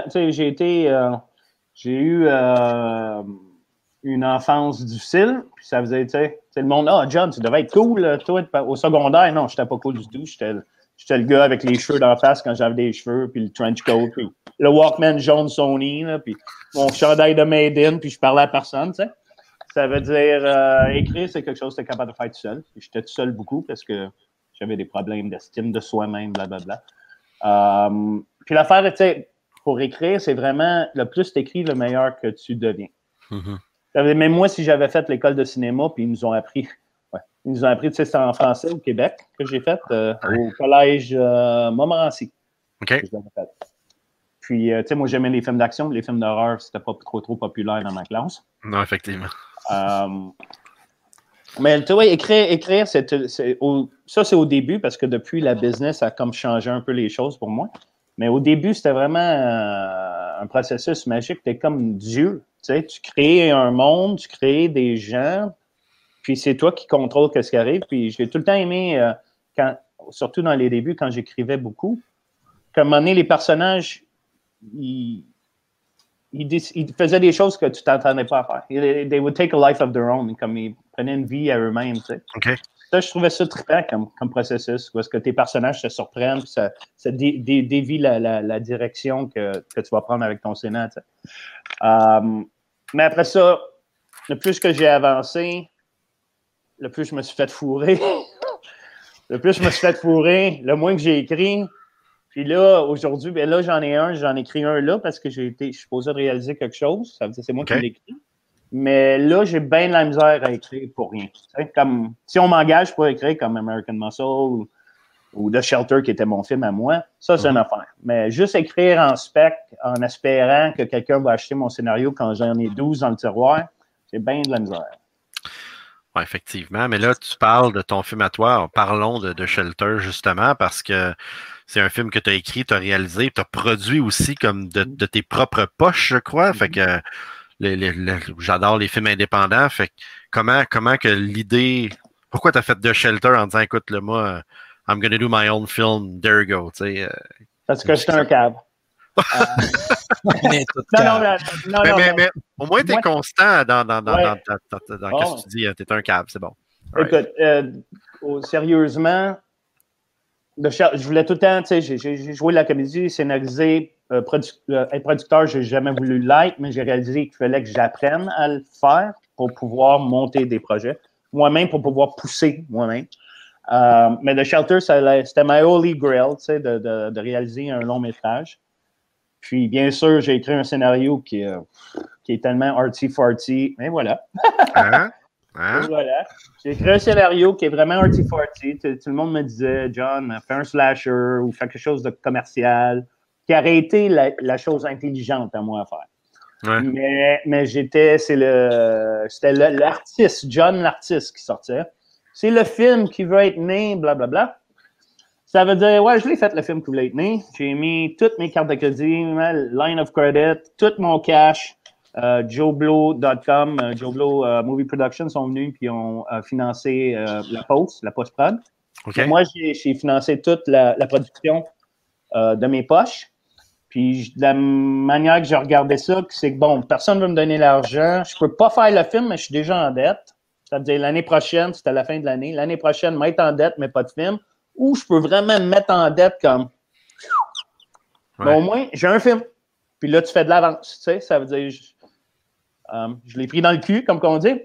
Speaker 5: j'ai eu une enfance difficile, puis ça faisait, tu sais, le monde, John, tu devais être cool, toi, au secondaire. Non, j'étais pas cool du tout. J'étais le gars avec les cheveux d'en face quand j'avais des cheveux, puis le trench coat, puis le Walkman jaune Sony, là, puis mon chandail de Made in, puis je parlais à personne, tu sais. Ça veut dire, écrire, c'est quelque chose que tu es capable de faire tout seul. J'étais tout seul beaucoup parce que j'avais des problèmes d'estime de soi-même, blablabla. Puis l'affaire, tu sais, pour écrire, c'est vraiment, le plus tu écris, le meilleur que tu deviens. Même moi, si j'avais fait l'école de cinéma, puis ils nous ont appris, tu sais, c'était en français au Québec que j'ai fait, au collège Montmorency.
Speaker 2: OK.
Speaker 5: Puis, tu sais, moi, j'aimais les films d'action, les films d'horreur, c'était pas trop populaire dans ma classe.
Speaker 2: Non, effectivement.
Speaker 5: Mais tu vois, écrire, ça, c'est au début, parce que depuis, la business a comme changé un peu les choses pour moi. Mais au début, c'était vraiment un processus magique. Tu es comme Dieu. Tu sais, tu crées un monde, tu crées des gens, puis c'est toi qui contrôles ce qui arrive. Puis j'ai tout le temps aimé, surtout dans les débuts, quand j'écrivais beaucoup, qu'à un moment donné, les personnages, ils faisaient des choses que tu t'entendais pas à faire. They would take a life of their own, comme ils prenaient une vie à eux-mêmes. Tu sais.
Speaker 2: OK.
Speaker 5: Ça, je trouvais ça trippant comme processus, où est-ce que tes personnages se surprennent, puis ça dévie la direction que tu vas prendre avec ton scénar. Tu sais. Mais après ça, le plus que j'ai avancé, le plus je me suis fait fourrer. Le moins que j'ai écrit. Puis là, aujourd'hui, ben là, j'en ai écrit un là parce que je suis supposé réaliser quelque chose. Ça veut dire c'est moi qui l'ai écrit. Mais là, j'ai bien de la misère à écrire pour rien. Tu sais, comme si on m'engage pour écrire comme American Muscle, ou The Shelter, qui était mon film à moi, ça, c'est une affaire. Mais juste écrire en spec, en espérant que quelqu'un va acheter mon scénario quand j'en ai 12 dans le tiroir, c'est bien de la misère.
Speaker 2: Oui, effectivement. Mais là, tu parles de ton film à toi. Parlons de Shelter, justement, parce que c'est un film que tu as écrit, tu as réalisé, tu as produit aussi comme de tes propres poches, je crois. Fait que j'adore les films indépendants. Fait que comment que l'idée... Pourquoi tu as fait The Shelter en disant, écoute, là, moi, I'm gonna do my own film, there you go, tu sais.
Speaker 5: Parce que j'étais un cab.
Speaker 2: Mais au moins, tu es constant dans qu'est-ce que tu dis. Tu es un cab, c'est bon.
Speaker 5: Écoute, sérieusement, je voulais tout le temps, tu sais, j'ai joué de la comédie, scénarisé, être producteur, j'ai jamais voulu l'être, mais j'ai réalisé qu'il fallait que j'apprenne à le faire pour pouvoir monter des projets. Moi-même, pour pouvoir pousser moi-même. Mais The Shelter, c'était my holy grail, tu sais, de réaliser un long métrage. Puis, bien sûr, j'ai écrit un scénario qui est tellement arty-farty. Mais voilà. Voilà. J'ai écrit un scénario qui est vraiment arty-farty. Tout le monde me disait, John, fais un slasher ou fais quelque chose de commercial, qui aurait été la chose intelligente à moi à faire.
Speaker 2: Ouais.
Speaker 5: Mais c'était l'artiste, John l'artiste qui sortait. C'est le film qui veut être né, blablabla. Ça veut dire, ouais, je l'ai fait le film qui voulait être né. J'ai mis toutes mes cartes de crédit, ma line of credit, tout mon cash. JoeBlow.com, JoeBlow Movie Production sont venus puis ont financé la post-prod.
Speaker 2: Okay.
Speaker 5: Moi, j'ai financé toute la production de mes poches. Puis, de la manière que j'ai regardé ça, c'est que, bon, personne ne veut me donner l'argent. Je peux pas faire le film, mais je suis déjà en dette. Ça veut dire l'année prochaine, c'était à la fin de l'année. L'année prochaine, m'être en dette, mais pas de film. Ou je peux vraiment me mettre en dette comme... Ouais. Mais au moins, j'ai un film. Puis là, tu fais de l'avance. Tu sais, ça veut dire... je l'ai pris dans le cul, comme qu'on dit.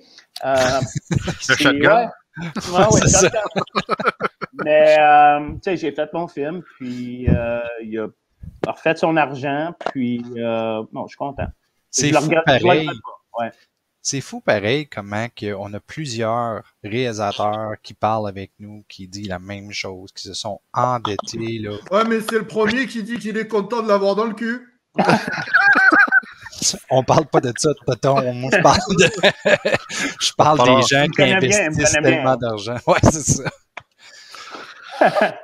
Speaker 2: Le shotgun.
Speaker 5: Ouais, shotgun. Mais, tu sais, j'ai fait mon film, puis il a refait son argent, puis non, je suis content.
Speaker 4: C'est fou pareil. C'est fou pareil comment on a plusieurs réalisateurs qui parlent avec nous, qui disent la même chose, qui se sont endettés. Là.
Speaker 1: Ouais, mais c'est le premier qui dit qu'il est content de l'avoir dans le cul.
Speaker 4: On parle pas de ça, Toton. Moi, je parle des gens qui investissent tellement d'argent. Ouais, c'est ça.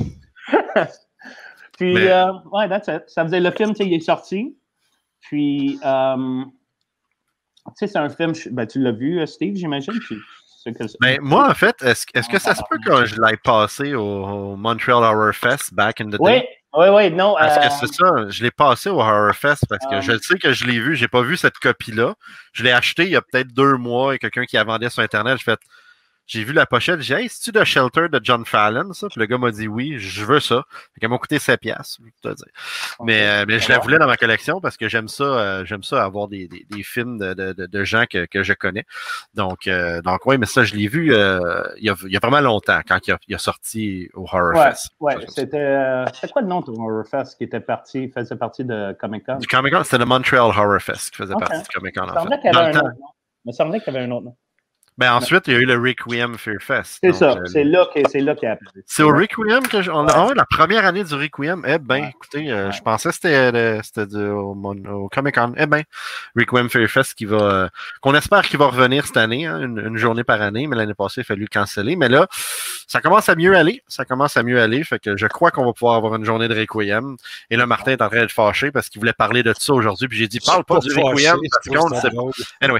Speaker 5: Puis, ouais, that's it. Ça faisait le film, tu sais, il est sorti. Puis, tu sais, c'est un film, ben, tu l'as vu, Steve, j'imagine?
Speaker 2: Ben, moi, en fait, est-ce que ça se peut que je l'aille passé au Montreal Horror Fest back in the day?
Speaker 5: Oui, non.
Speaker 2: Parce que c'est ça, je l'ai passé au Horror Fest parce que je sais que je l'ai vu, j'ai pas vu cette copie-là. Je l'ai acheté il y a peut-être 2 mois et quelqu'un qui la vendait sur Internet, j'ai vu la pochette, j'ai dit, hey, c'est-tu The Shelter de John Fallon, ça? Puis le gars m'a dit oui, je veux ça. Fait qu'elle m'a coûté 7$, je peux te dire. Mais je la voulais dans ma collection parce que j'aime ça avoir des films de gens que je connais. Donc oui, mais ça, je l'ai vu il y a vraiment longtemps, quand il a sorti au Horror Fest.
Speaker 5: Ouais, c'était quoi le nom de Horror Fest qui faisait partie de Comic-Con?
Speaker 2: Du Comic-Con, c'était le Montreal Horror Fest qui faisait partie du Comic-Con, en fait.
Speaker 5: Il me semblait qu'il y avait un autre nom.
Speaker 2: Ben ensuite, il y a eu le Requiem Fear Fest.
Speaker 5: C'est ça, c'est là qu'il a appelé.
Speaker 2: C'est au Requiem que la première année du Requiem. Eh bien, écoutez, je pensais que c'était au Comic-Con. Eh bien, Requiem Fear Fest qu'on espère qu'il va revenir cette année, hein, une journée par année, mais l'année passée, il a fallu le canceller. Mais là, ça commence à mieux aller. Fait que je crois qu'on va pouvoir avoir une journée de Requiem. Et là, Martin est en train d'être fâché parce qu'il voulait parler de ça aujourd'hui. Puis j'ai dit, parle pas du Requiem parce qu'on ne sait pas. Anyway.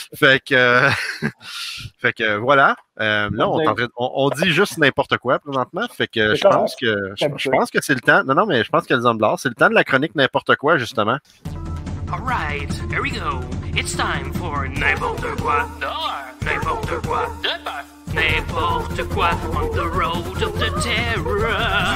Speaker 2: Fait que voilà. Là, on dit juste n'importe quoi présentement. Fait que je pense que c'est le temps. Non, mais je pense qu'elles ont de l'art. C'est le temps de la chronique n'importe quoi, justement.
Speaker 6: All right, here we go. It's time for n'importe quoi dehors. N'importe quoi dehors. N'importe quoi on the road of the terror.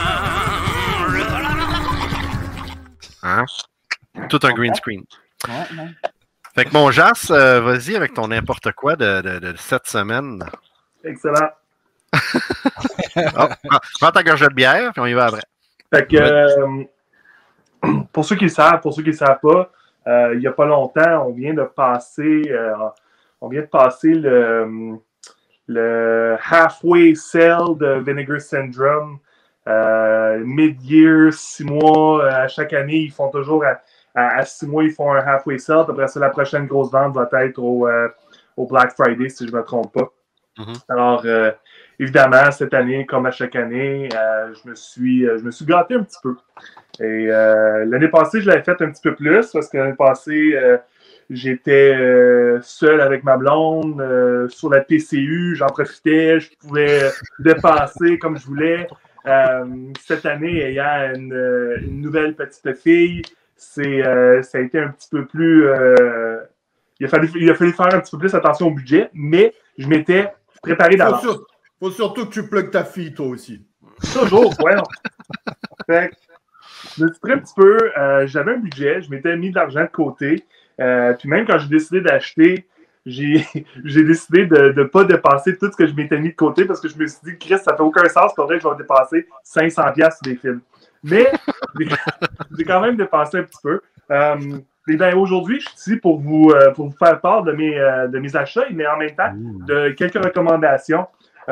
Speaker 2: Hein? Tout un green screen. Fait que mon Jas, vas-y avec ton n'importe quoi de cette semaine.
Speaker 3: Excellent.
Speaker 2: Prends ta gorgée de bière, puis on y va après.
Speaker 3: Fait que, pour ceux qui le savent pas, il n'y a pas longtemps, on vient de passer le halfway sale de Vinegar Syndrome mid-year, 6 mois, à chaque année, ils font toujours à 6 mois, ils font un halfway sale. Après ça, la prochaine grosse vente va être au Black Friday, si je ne me trompe pas. Alors, évidemment, cette année, comme à chaque année, je me suis gâté un petit peu. Et l'année passée, je l'avais fait un petit peu plus parce que l'année passée, j'étais seul avec ma blonde sur la PCU. J'en profitais, je pouvais dépenser comme je voulais. Cette année, ayant une nouvelle petite fille, ça a été un petit peu plus... il a fallu faire un petit peu plus attention au budget, mais je m'étais préparé d'avance.
Speaker 1: Faut surtout que tu plugues ta fille, toi aussi.
Speaker 3: Toujours, ouais. Fait que, je me suis pris un petit peu, j'avais un budget, je m'étais mis de l'argent de côté. Puis même quand j'ai décidé d'acheter, j'ai décidé de ne pas dépasser tout ce que je m'étais mis de côté parce que je me suis dit, Chris, ça fait aucun sens, pour vrai que je vais dépasser 500$ sur des films. Mais j'ai quand même dépensé un petit peu. Et bien, aujourd'hui, je suis ici pour vous faire part de mes achats, mais en même temps, de quelques recommandations.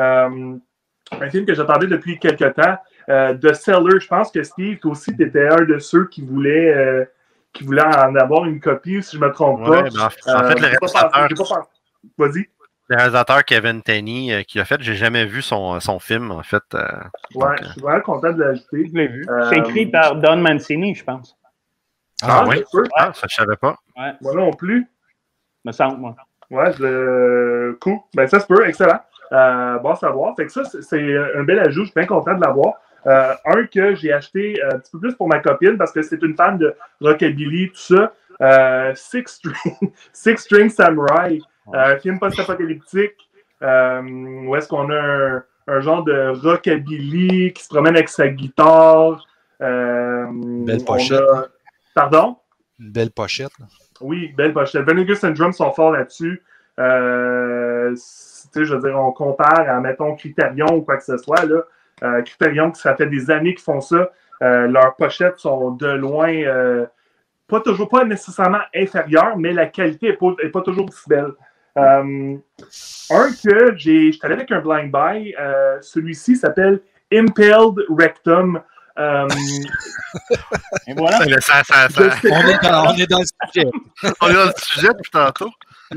Speaker 3: Un film que j'attendais depuis quelques temps, The Seller. Je pense que Steve, toi aussi, tu étais un de ceux qui voulait en avoir une copie, si je ne me trompe pas.
Speaker 2: Ben, en fait, le réalisateur...
Speaker 3: Vas-y.
Speaker 2: Le réalisateur Kevin Tenney qui l'a fait, j'ai jamais vu son film, en fait.
Speaker 3: Je suis vraiment content de l'ajouter.
Speaker 5: Je l'ai vu. C'est écrit par Don Mancini, je pense.
Speaker 2: Oui? Ça, je savais pas.
Speaker 5: Ouais.
Speaker 3: Moi non plus.
Speaker 5: Me semble, moi.
Speaker 3: Ouais, cool. Ben, ça se peut, excellent. Bon à savoir. Fait que ça, c'est un bel ajout. Je suis bien content de l'avoir. Un que j'ai acheté un petit peu plus pour ma copine parce que c'est une fan de rockabilly, tout ça. Six String Samurai. Film post-apocalyptique où est-ce qu'on a un genre de rockabilly qui se promène avec sa guitare.
Speaker 4: Belle pochette.
Speaker 3: Pardon?
Speaker 4: Une belle pochette. Là.
Speaker 3: Oui, belle pochette. Vinegar Syndrome sont forts là-dessus. Je veux dire, on compare à, mettons, Criterion ou quoi que ce soit. Là. Criterion, ça fait des années qu'ils font ça. Leurs pochettes sont de loin pas nécessairement inférieures, mais la qualité n'est pas toujours aussi belle. Un que je suis allé avec un blind buy, celui-ci s'appelle Impaled Rectum.
Speaker 5: Et voilà.
Speaker 2: On
Speaker 4: est dans le sujet.
Speaker 2: On est dans le sujet depuis tantôt.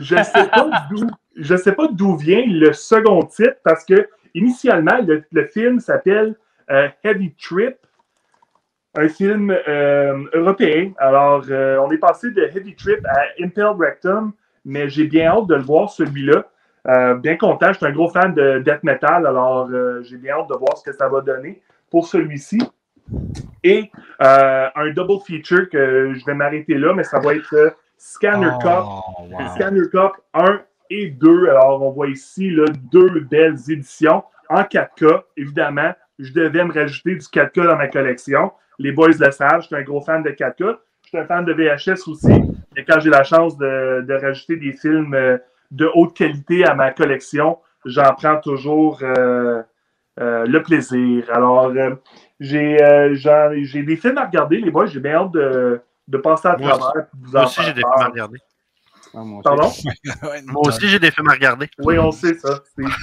Speaker 3: Je sais pas d'où vient le second titre parce que initialement le film s'appelle Heavy Trip, un film européen. Alors on est passé de Heavy Trip à Impaled Rectum, mais j'ai bien hâte de le voir celui-là. Bien content, je suis un gros fan de death metal, alors j'ai bien hâte de voir ce que ça va donner pour celui-ci. Et un double feature que je vais m'arrêter là, mais ça va être Scanner Cup. Wow. Scanner Cup 1 et 2. Alors, on voit ici là, 2 belles éditions en 4K. Évidemment, je devais me rajouter du 4K dans ma collection. Les boys le savent, je suis un gros fan de 4K. Je suis un fan de VHS aussi. Et quand j'ai la chance de rajouter des films de haute qualité à ma collection, j'en prends toujours le plaisir. Alors, j'ai des films à regarder, les boys. J'ai bien hâte de passer à travers.
Speaker 2: Moi aussi, j'ai des films à regarder.
Speaker 3: Pardon?
Speaker 2: Moi aussi, j'ai des films à regarder.
Speaker 3: Oui, on sait ça.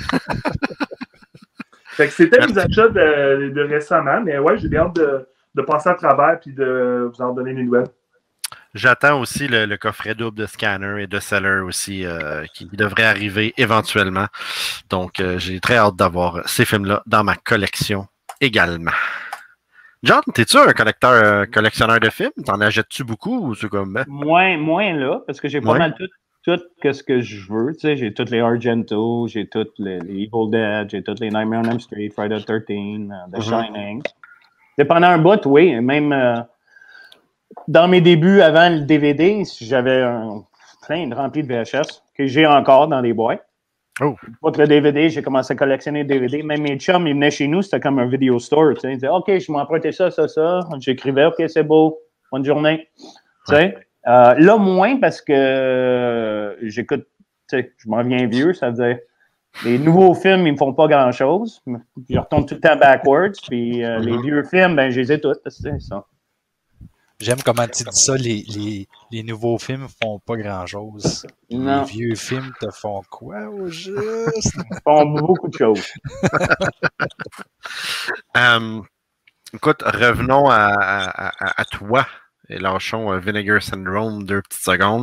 Speaker 3: Fait que c'était mes achats de récemment, mais ouais, j'ai bien hâte de passer à travers et de vous en donner des nouvelles.
Speaker 2: J'attends aussi le coffret double de Scanner et de Seller aussi qui devrait arriver éventuellement. Donc, j'ai très hâte d'avoir ces films-là dans ma collection également. John, t'es-tu un collectionneur de films? T'en achètes-tu beaucoup ou c'est comme...
Speaker 5: Moins là, parce que j'ai pas mal tout ce que je veux. Tu sais, j'ai toutes les Argento, j'ai toutes les Evil Dead, j'ai toutes les Nightmare on Elm Street, Friday the 13th, The Shining. Dépendant un bout, oui. Même dans mes débuts avant le DVD, j'avais plein rempli de VHS que j'ai encore dans les boîtes.
Speaker 2: Oh.
Speaker 5: Pour le DVD, j'ai commencé à collectionner des DVD. Même mes chums, ils venaient chez nous, c'était comme un video store. Tu sais. Ils disaient, OK, je m'ai emprunté ça. J'écrivais, OK, c'est beau. Bonne journée. Tu sais. Là, moins parce que j'écoute, tu sais, je m'en viens vieux, ça veut dire les nouveaux films, ils me font pas grand-chose. Je retourne tout le temps backwards. Puis les vieux films, ben, je les ai tous. C'est ça.
Speaker 4: J'aime comment tu dis ça, les nouveaux films font pas grand-chose.
Speaker 5: Non.
Speaker 4: Les vieux films te font quoi au juste?
Speaker 5: Ils font beaucoup de choses.
Speaker 2: Écoute, revenons à toi et lâchons Vinegar Syndrome 2 petites secondes.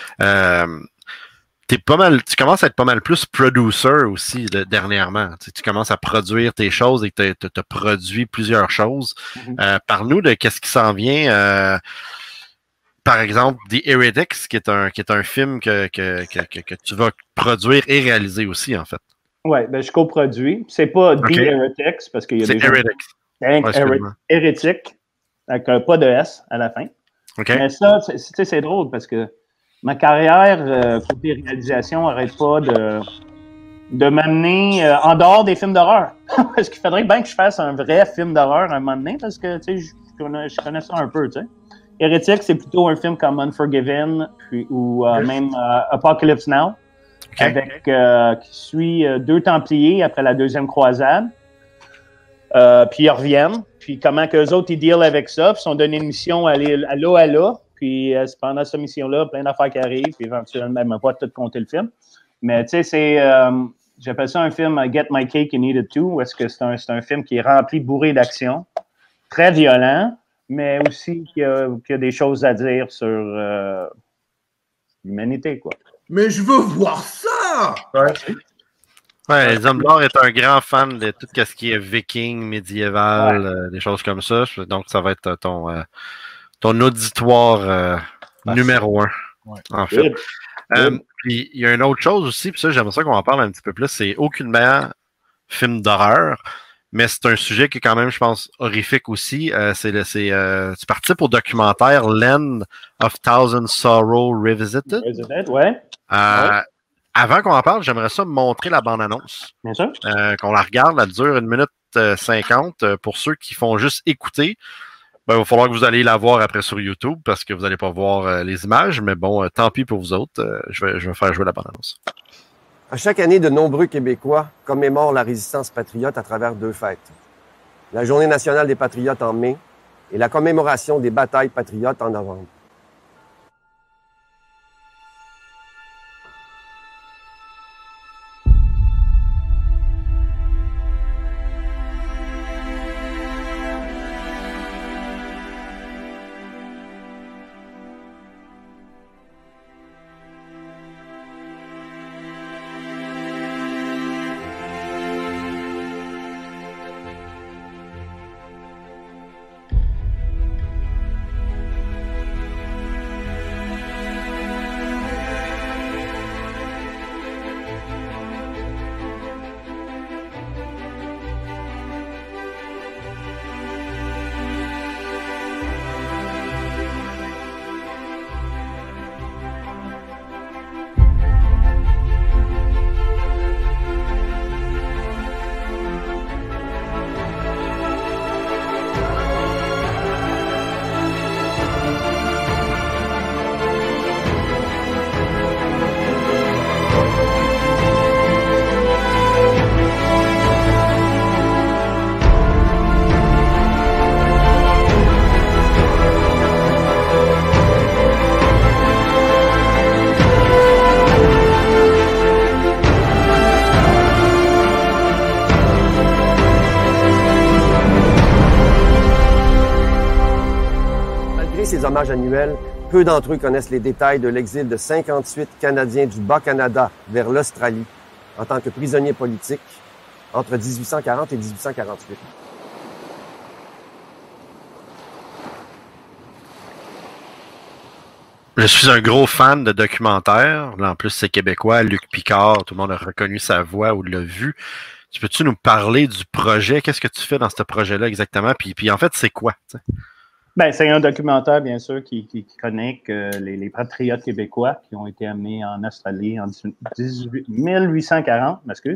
Speaker 2: Tu commences à être pas mal plus producer aussi dernièrement. Tu commences à produire tes choses et tu as produit plusieurs choses. Parle-nous de qu'est-ce qui s'en vient. Par exemple, The Heretics, qui est un film que tu vas produire et réaliser aussi, en fait.
Speaker 5: Oui, ben, je coproduis. C'est pas The Heretics, parce qu'il y a
Speaker 2: des gens...
Speaker 5: Heretics. Hérétique, avec pas de S à la fin. Mais ça, c'est drôle, parce que ma carrière côté réalisation n'arrête pas de m'amener en dehors des films d'horreur. Parce qu'il faudrait bien que je fasse un vrai film d'horreur à un moment donné, parce que je connais ça un peu, tu sais. Hérétique, c'est plutôt un film comme Unforgiven ou même Apocalypse Now, avec qui suit 2 Templiers après la deuxième croisade. Puis ils reviennent. Puis comment qu'eux autres, ils dealent avec ça. Puis ils sont donnés une mission à là. Puis pendant cette mission-là, plein d'affaires qui arrivent. Puis éventuellement, même pas tout compter le film. Mais tu sais, j'appelle ça un film Get My Cake and Eat It Too. Est-ce que c'est un film qui est rempli, bourré d'action, très violent, mais aussi qui a des choses à dire sur l'humanité, quoi.
Speaker 1: Mais je veux voir ça!
Speaker 2: Ouais, Les Hommes d'Or est un grand fan de tout ce qui est viking, médiéval, des choses comme ça. Donc, ça va être ton auditoire numéro 1, en fait. Puis, il y a une autre chose aussi, puis ça, j'aimerais ça qu'on en parle un petit peu plus, c'est aucunement film d'horreur, mais c'est un sujet qui est quand même, je pense, horrifique aussi. Tu participes au documentaire Land of Thousand Sorrow Revisited. Avant qu'on en parle, j'aimerais ça montrer la bande-annonce.
Speaker 5: Bien sûr.
Speaker 2: Qu'on la regarde, elle dure 1 minute 50. Pour ceux qui font juste écouter, il va falloir que vous allez la voir après sur YouTube parce que vous n'allez pas voir les images, mais bon, tant pis pour vous autres. Je vais faire jouer la bande-annonce.
Speaker 7: À chaque année, de nombreux Québécois commémorent la résistance patriote à travers 2 fêtes. La Journée nationale des patriotes en mai et la commémoration des batailles patriotes en novembre. Ces hommages annuels, peu d'entre eux connaissent les détails de l'exil de 58 Canadiens du Bas-Canada vers l'Australie en tant que prisonniers politiques entre 1840 et 1848.
Speaker 2: Je suis un gros fan de documentaires. Là, en plus, c'est québécois. Luc Picard, tout le monde a reconnu sa voix ou l'a vu. Peux-tu nous parler du projet? Qu'est-ce que tu fais dans ce projet-là exactement? Puis en fait, c'est quoi? T'sais?
Speaker 5: Ben, c'est un documentaire, bien sûr, qui connecte les patriotes québécois qui ont été amenés en Australie en 1840, m'excuse,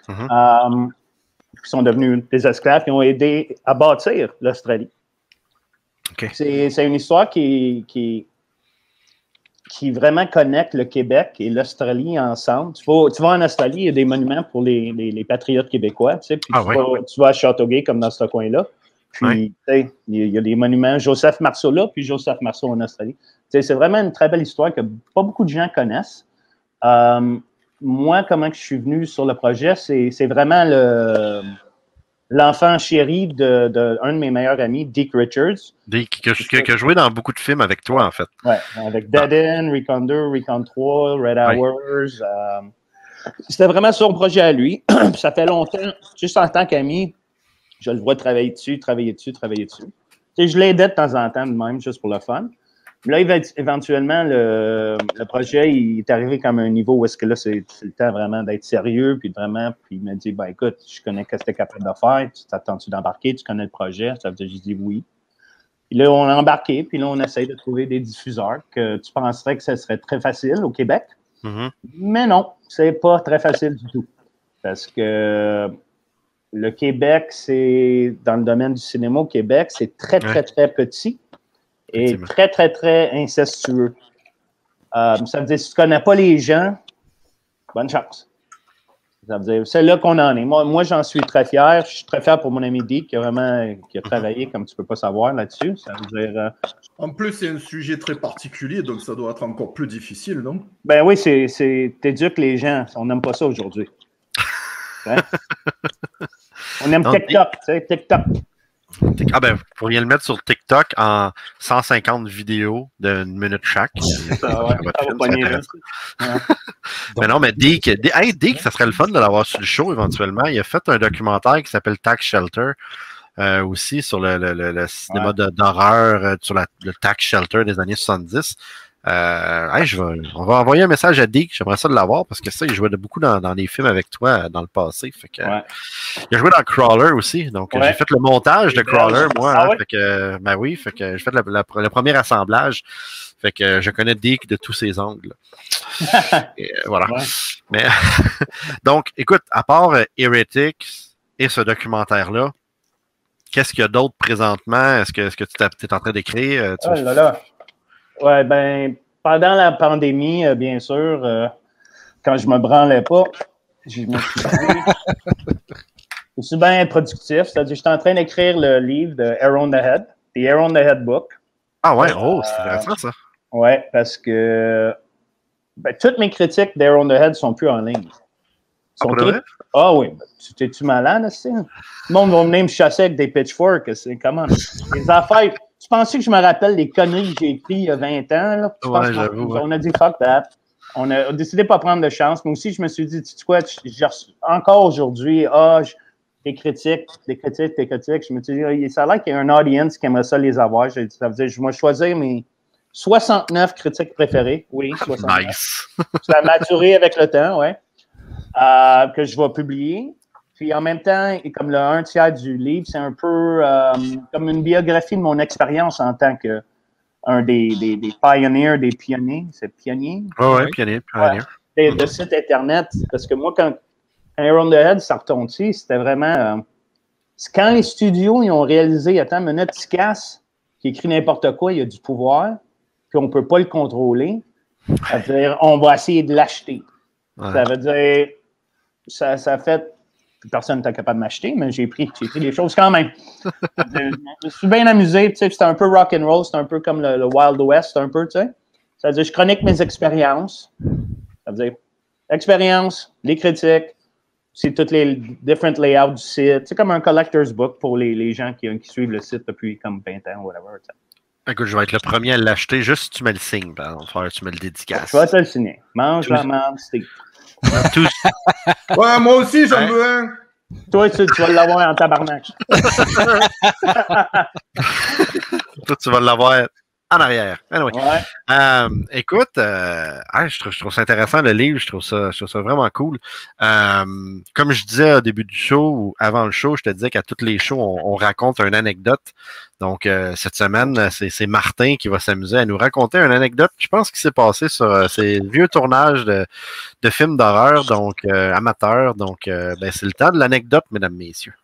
Speaker 5: qui sont devenus des esclaves, qui ont aidé à bâtir l'Australie. C'est une histoire qui vraiment connecte le Québec et l'Australie ensemble. Tu vas en Australie, il y a des monuments pour les patriotes québécois, tu sais, puis tu vas à Châteauguay, comme dans ce coin-là. Puis, il y a des monuments, Joseph Marceau là, puis Joseph Marceau en Australie. C'est vraiment une très belle histoire que pas beaucoup de gens connaissent. Moi, comment que je suis venu sur le projet, c'est vraiment l'enfant chéri de un de mes meilleurs amis, Deke Richards.
Speaker 2: Deke, qui a joué dans beaucoup de films avec toi, en fait.
Speaker 5: Ouais, avec Dead End, Recon 2, Recon 3, Red Hours. C'était vraiment son projet à lui. Ça fait longtemps, juste en tant qu'ami, je le vois travailler dessus. Tu sais, je l'aidais de temps en temps, de même, juste pour le fun. Là, éventuellement, le projet, il est arrivé comme à un niveau où est-ce que là, c'est le temps vraiment d'être sérieux, puis il m'a dit, ben écoute, je connais ce que tu es capable de faire, tu t'attends-tu d'embarquer, tu connais le projet? Ça veut dire, j'ai dit oui. Puis là, on a embarqué, puis là, on essaye de trouver des diffuseurs que tu penserais que ce serait très facile au Québec.
Speaker 2: Mm-hmm.
Speaker 5: Mais non, c'est pas très facile du tout. Parce que le Québec, c'est, dans le domaine du cinéma au Québec, c'est très, très, très petit. Et très, très, très incestueux. Ça veut dire, si tu ne connais pas les gens, bonne chance. Ça veut dire, c'est là qu'on en est. Moi, j'en suis très fier. Je suis très fier pour mon ami Dick qui a travaillé comme tu ne peux pas savoir là-dessus. Ça veut dire,
Speaker 1: en plus, c'est un sujet très particulier, donc ça doit être encore plus difficile, non?
Speaker 5: Ben oui, t'éduques les gens. On n'aime pas ça aujourd'hui. Hein? On aime TikTok, tu sais, TikTok.
Speaker 2: Ah ben, vous pourriez le mettre sur TikTok en 150 vidéos d'une minute chaque. Mais non, mais Deke, ça serait le fun de l'avoir sur le show éventuellement. Il a fait un documentaire qui s'appelle Tax Shelter aussi sur le cinéma d'horreur, sur le Tax Shelter des années 70. On va envoyer un message à Deke. J'aimerais ça de l'avoir parce que ça, il jouait beaucoup dans des films avec toi dans le passé. Fait que, il a joué dans Crawler aussi. Donc, j'ai fait le montage de Crawler, moi. Fait que, fait que j'ai fait le premier assemblage. Fait que je connais Deke de tous ses angles. Et, voilà. Ouais. Mais, donc, écoute, à part Heretics et ce documentaire-là, qu'est-ce qu'il y a d'autre présentement? Est-ce que tu es en train d'écrire?
Speaker 5: Oui, ben, pendant la pandémie, bien sûr, quand je me branlais pas, je me suis bien productif. C'est-à-dire, j'étais en train d'écrire le livre de Hair on the Head, The Hair on the Head Book.
Speaker 2: Ah ouais, c'est intéressant ça.
Speaker 5: Oui, parce que toutes mes critiques d'Hair on the Head sont plus en ligne. Ah oui, t'es-tu malade, c'est? Le monde va venir me chasser avec des pitchforks. C'est comment? Les affaires. Tu pensais que je me rappelle des conneries que j'ai écrites il y a 20 ans? Là? On a dit fuck that. On a décidé de ne pas prendre de chance. Mais aussi, je me suis dit, tu sais quoi, encore aujourd'hui, des critiques. Je me suis dit, ça a l'air qu'il y a un audience qui aimerait ça les avoir. Ça veut dire, je vais choisir mes 69 critiques préférées. Oui, 69.
Speaker 2: Nice.
Speaker 5: Ça a maturé avec le temps, oui. Que je vais publier. Puis en même temps, comme le 1/3 du livre, c'est un peu comme une biographie de mon expérience en tant que un des pioneers, des pionniers. C'est pionnier?
Speaker 2: Oui, pionnier.
Speaker 5: De site Internet. Parce que moi, quand Hair on the Head, ça retombe ici, c'était vraiment... c'est quand les studios ils ont réalisé, attends, Minute Ticasse, qui écrit n'importe quoi, il y a du pouvoir, puis on ne peut pas le contrôler. Ça veut dire, on va essayer de l'acheter. Ouais. Ça veut dire... Ça fait... Personne n'était capable de m'acheter, mais j'ai pris des choses quand même. Je me suis bien amusé. Tu sais, c'était un peu rock and roll, c'était un peu comme le Wild West, un peu, tu sais. Ça veut dire, je chronique mes expériences. Ça veut dire, expérience, les critiques, c'est tous les different layouts du site. C'est comme un collector's book pour les gens qui suivent le site depuis comme 20 ans, whatever. Tu sais.
Speaker 2: Écoute, je vais être le premier à l'acheter, juste si tu me le signes, par exemple. Tu me le dédicaces.
Speaker 5: Je vais te le signer. Mange la merde, Steve.
Speaker 1: Ouais, moi aussi, j'en veux un.
Speaker 5: Toi, tu vas l'avoir en tabarnak.
Speaker 2: Toi, tu vas l'avoir en arrière. Anyway. Écoute, je trouve ça intéressant, le livre. Je trouve ça vraiment cool. Comme je disais au début du show ou avant le show, je te disais qu'à toutes les shows, on raconte une anecdote. Donc, cette semaine, c'est Martin qui va s'amuser à nous raconter une anecdote, je pense, qui s'est passé sur ces vieux tournages de films d'horreur, donc amateurs. Donc, c'est le temps de l'anecdote, mesdames, messieurs.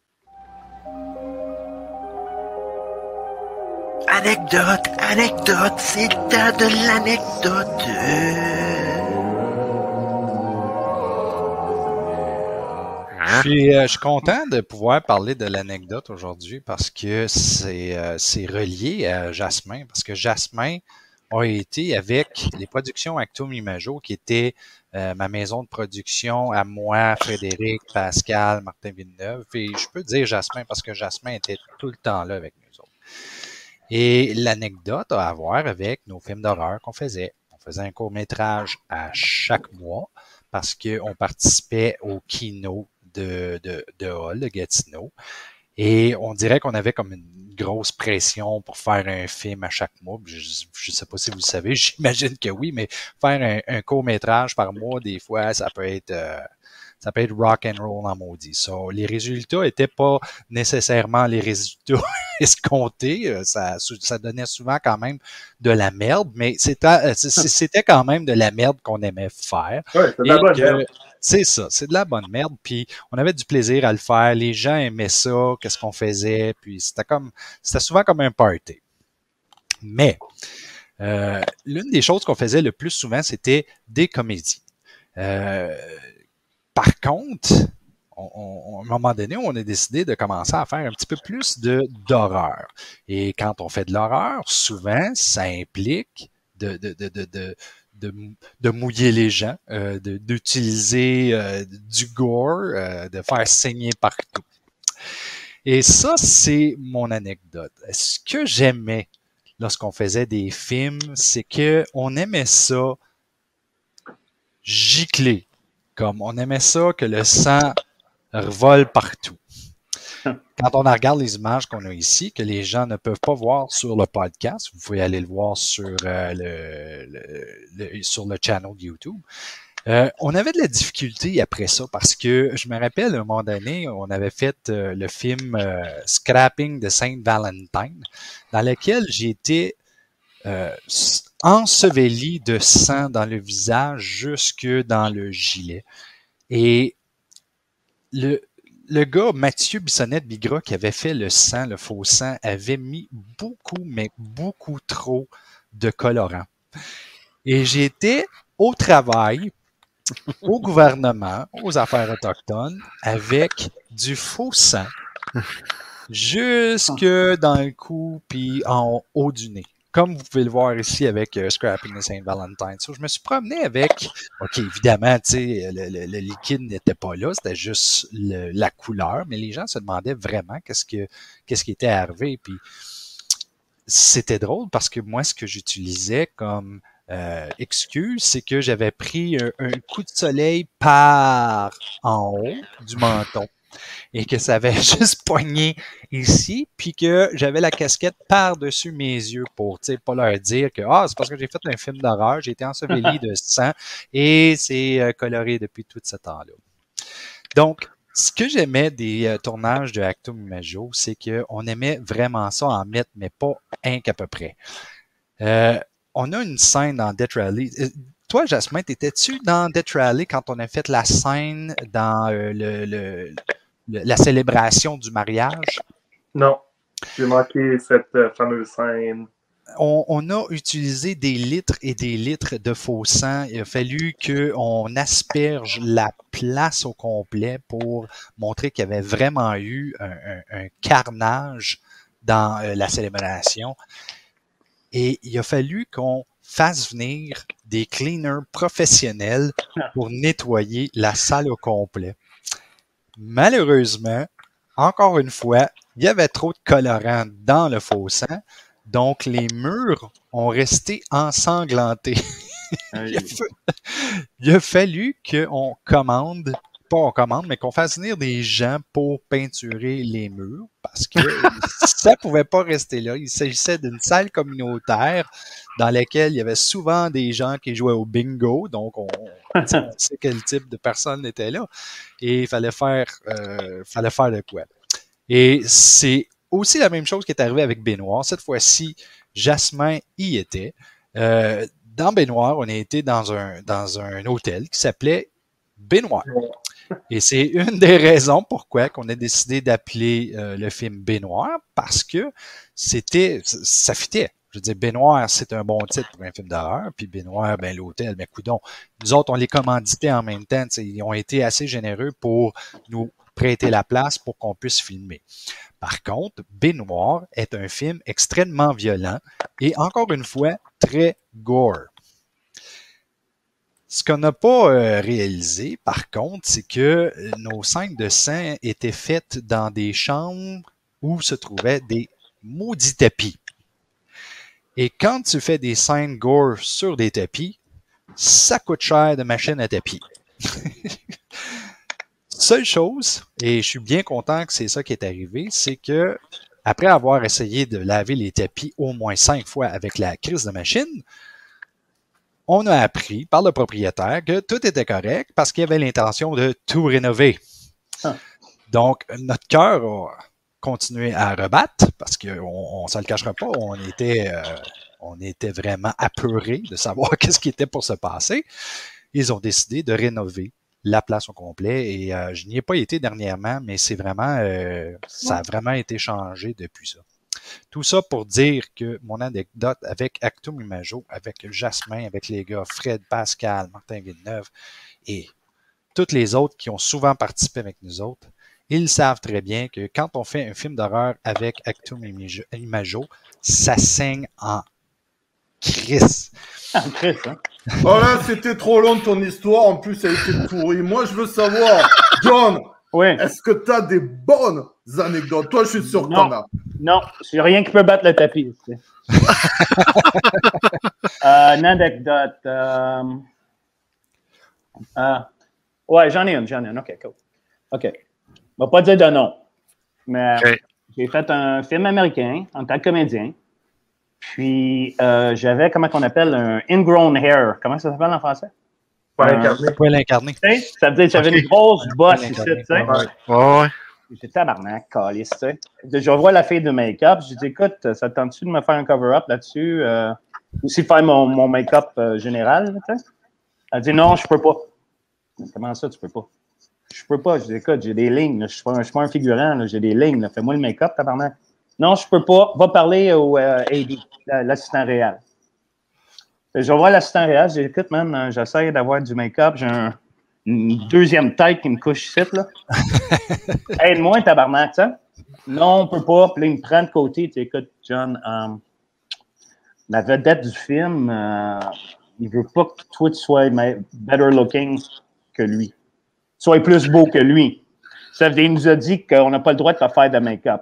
Speaker 8: Anecdote, c'est le temps de l'anecdote.
Speaker 4: Je suis content de pouvoir parler de l'anecdote aujourd'hui parce que c'est relié à Jasmin. Parce que Jasmin a été avec les productions Actum Imago, qui était ma maison de production à moi, Frédéric, Pascal, Martin Villeneuve. Et je peux dire Jasmin parce que Jasmin était tout le temps là avec nous autres. Et l'anecdote a à voir avec nos films d'horreur qu'on faisait. On faisait un court-métrage à chaque mois parce qu'on participait au kino de Hall, de Gatineau. Et on dirait qu'on avait comme une grosse pression pour faire un film à chaque mois. Je ne sais pas si vous le savez, j'imagine que oui, mais faire un court-métrage par mois, des fois, ça peut être rock and roll en maudit. So, les résultats étaient pas nécessairement les résultats escomptés. Ça donnait souvent quand même de la merde, mais c'était quand même de la merde qu'on aimait faire.
Speaker 3: Ouais, c'est de la bonne merde.
Speaker 4: C'est ça, c'est de la bonne merde. Puis on avait du plaisir à le faire. Les gens aimaient ça, qu'est-ce qu'on faisait. Puis c'était souvent comme un party. Mais l'une des choses qu'on faisait le plus souvent, c'était des comédies. Par contre, à un moment donné, on a décidé de commencer à faire un petit peu plus d'horreur. Et quand on fait de l'horreur, souvent, ça implique de mouiller les gens, d'utiliser du gore, de faire saigner partout. Et ça, c'est mon anecdote. Ce que j'aimais lorsqu'on faisait des films, c'est que on aimait ça gicler. Comme on aimait ça que le sang revole partout. Quand on regarde les images qu'on a ici, que les gens ne peuvent pas voir sur le podcast, vous pouvez aller le voir sur sur le channel YouTube. On avait de la difficulté après ça parce que je me rappelle à un moment donné, on avait fait le film Scrapping de Saint Valentine, dans lequel j'ai été enseveli de sang dans le visage jusque dans le gilet. Et le gars, Mathieu Bissonnette-Bigra, qui avait fait le sang, le faux sang, avait mis beaucoup, mais beaucoup trop de colorant. Et j'étais au travail, au gouvernement, aux affaires autochtones, avec du faux sang, jusque dans le cou, puis en haut du nez. Comme vous pouvez le voir ici avec Scrapping de Saint Valentine. So, je me suis promené avec, OK, évidemment, tu sais, le liquide n'était pas là, c'était juste la couleur, mais les gens se demandaient vraiment qu'est-ce qui était arrivé. Puis c'était drôle parce que moi, ce que j'utilisais comme excuse, c'est que j'avais pris un coup de soleil par en haut du menton. Et que ça avait juste poigné ici, puis que j'avais la casquette par-dessus mes yeux pour, tu sais, pas leur dire que c'est parce que j'ai fait un film d'horreur, j'ai été enseveli de sang et c'est coloré depuis tout ce temps-là. Donc, ce que j'aimais des tournages de Actum Imago, c'est qu'on aimait vraiment ça en mettre, mais pas un qu'à peu près. On a une scène dans Death Rally. Toi, Jasmin, t'étais-tu dans Death Rally quand on a fait la scène dans la célébration du mariage?
Speaker 3: Non, j'ai manqué cette fameuse scène.
Speaker 4: On a utilisé des litres et des litres de faux sang. Il a fallu qu'on asperge la place au complet pour montrer qu'il y avait vraiment eu un carnage dans la célébration. Et il a fallu qu'on fasse venir des cleaners professionnels pour nettoyer la salle au complet. Malheureusement, encore une fois, il y avait trop de colorant dans le faux sang, donc les murs ont resté ensanglantés. Il a fallu qu'on commande, mais qu'on fasse venir des gens pour peinturer les murs, parce que ça pouvait pas rester là. Il s'agissait d'une salle communautaire dans laquelle il y avait souvent des gens qui jouaient au bingo, donc on sait quel type de personne était là, et il fallait faire de quoi. Et c'est aussi la même chose qui est arrivée avec Baignoire. Cette fois-ci, Jasmin y était. Dans Baignoire, on a été dans un hôtel qui s'appelait Baignoire. Et c'est une des raisons pourquoi qu'on a décidé d'appeler le film Baignoire, parce que ça fitait. Je veux dire, Baignoire, c'est un bon titre pour un film d'horreur, puis Baignoire, ben l'hôtel, ben coudonc. Nous autres, on les commanditait en même temps. Ils ont été assez généreux pour nous prêté la place pour qu'on puisse filmer. Par contre, Baignoire est un film extrêmement violent et encore une fois, très gore. Ce qu'on n'a pas réalisé, par contre, c'est que nos scènes de sang étaient faites dans des chambres où se trouvaient des maudits tapis. Et quand tu fais des scènes gore sur des tapis, ça coûte cher de machine à tapis. Seule chose, et je suis bien content que c'est ça qui est arrivé, c'est que après avoir essayé de laver les tapis au moins 5 fois avec la crise de machine, on a appris par le propriétaire que tout était correct parce qu'il avait l'intention de tout rénover. Ah. Donc, notre cœur a continué à rebattre parce qu'on ne se le cachera pas, on était vraiment apeurés de savoir qu'est-ce qui était pour se passer. Ils ont décidé de rénover la place au complet et je n'y ai pas été dernièrement, mais c'est vraiment, ça a vraiment été changé depuis ça. Tout ça pour dire que mon anecdote avec Actum Imago, avec Jasmin, avec les gars Fred, Pascal, Martin Villeneuve et toutes les autres qui ont souvent participé avec nous autres, ils savent très bien que quand on fait un film d'horreur avec Actum Imago, ça saigne en crise.
Speaker 5: En crise, hein?
Speaker 1: Oh là, c'était trop long ton histoire, en plus elle était pourrie. Moi je veux savoir, John, est-ce que tu as des bonnes anecdotes? Toi, je suis sûr que t'en as.
Speaker 5: Non, j'ai rien qui peut battre le tapis. Une anecdote. Ouais, j'en ai une. OK, cool. OK. Je ne vais pas dire de nom, mais j'ai fait un film américain en tant que comédien. Puis, j'avais, comment on appelle, un ingrown hair. Comment ça s'appelle en français?
Speaker 4: Poil incarné.
Speaker 5: Ça veut dire que j'avais une grosse bosse ici, tu sais.
Speaker 2: Ouais.
Speaker 5: J'étais tabarnak, calice, tu sais. Je vois la fille de make-up, je dis, écoute, ça te tente-tu de me faire un cover-up là-dessus? Aussi faire mon make-up général, tu sais? Elle dit, non, je peux pas. Comment ça, tu peux pas? Je peux pas. Je dis, écoute, j'ai des lignes, je suis pas un figurant, là, j'ai des lignes, là. Fais-moi le make-up, tabarnak. Non, je peux pas. Va parler au AD, l'assistant réel. Je vois l'assistant réel, je dis, écoute, man, j'essaie d'avoir du make-up, j'ai une deuxième tête qui me couche ici, là. Aide-moi, tabarnak, ça. Non, on peut pas. Puis là, il me prend de côté. Tu écoute, John, la vedette du film, il veut pas que toi, tu sois better looking que lui. Tu sois plus beau que lui. Ça veut dire, il nous a dit qu'on n'a pas le droit de te faire de make-up.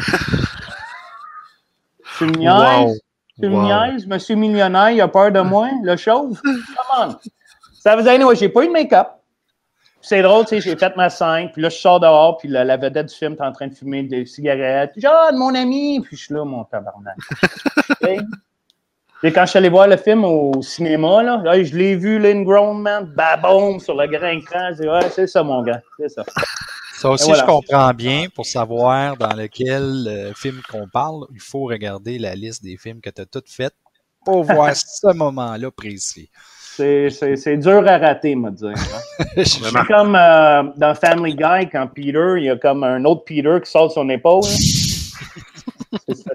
Speaker 5: Tu me niaises? Tu me niaises? Monsieur millionnaire, il a peur de moi, le chauve? Come on! Ça veut dire, anyway, j'ai pas eu de make-up. C'est drôle, tu sais, j'ai fait ma scène, puis là, je sors dehors, puis la vedette du film est en train de fumer des cigarettes. John, mon ami! Puis je suis là, mon tabarnak. Et quand je suis allé voir le film au cinéma, là je l'ai vu, l'ingrown man, baboum, sur le grand écran. Je dis, ouais, c'est ça, mon gars, c'est ça.
Speaker 4: Ça aussi, voilà. Je comprends bien, pour savoir dans lequel film qu'on parle, il faut regarder la liste des films que tu as toutes faites pour voir ce moment-là précis.
Speaker 5: C'est dur à rater, me dire. Hein? C'est comme dans Family Guy, quand Peter, il y a comme un autre Peter qui sort de son épaule. C'est ça.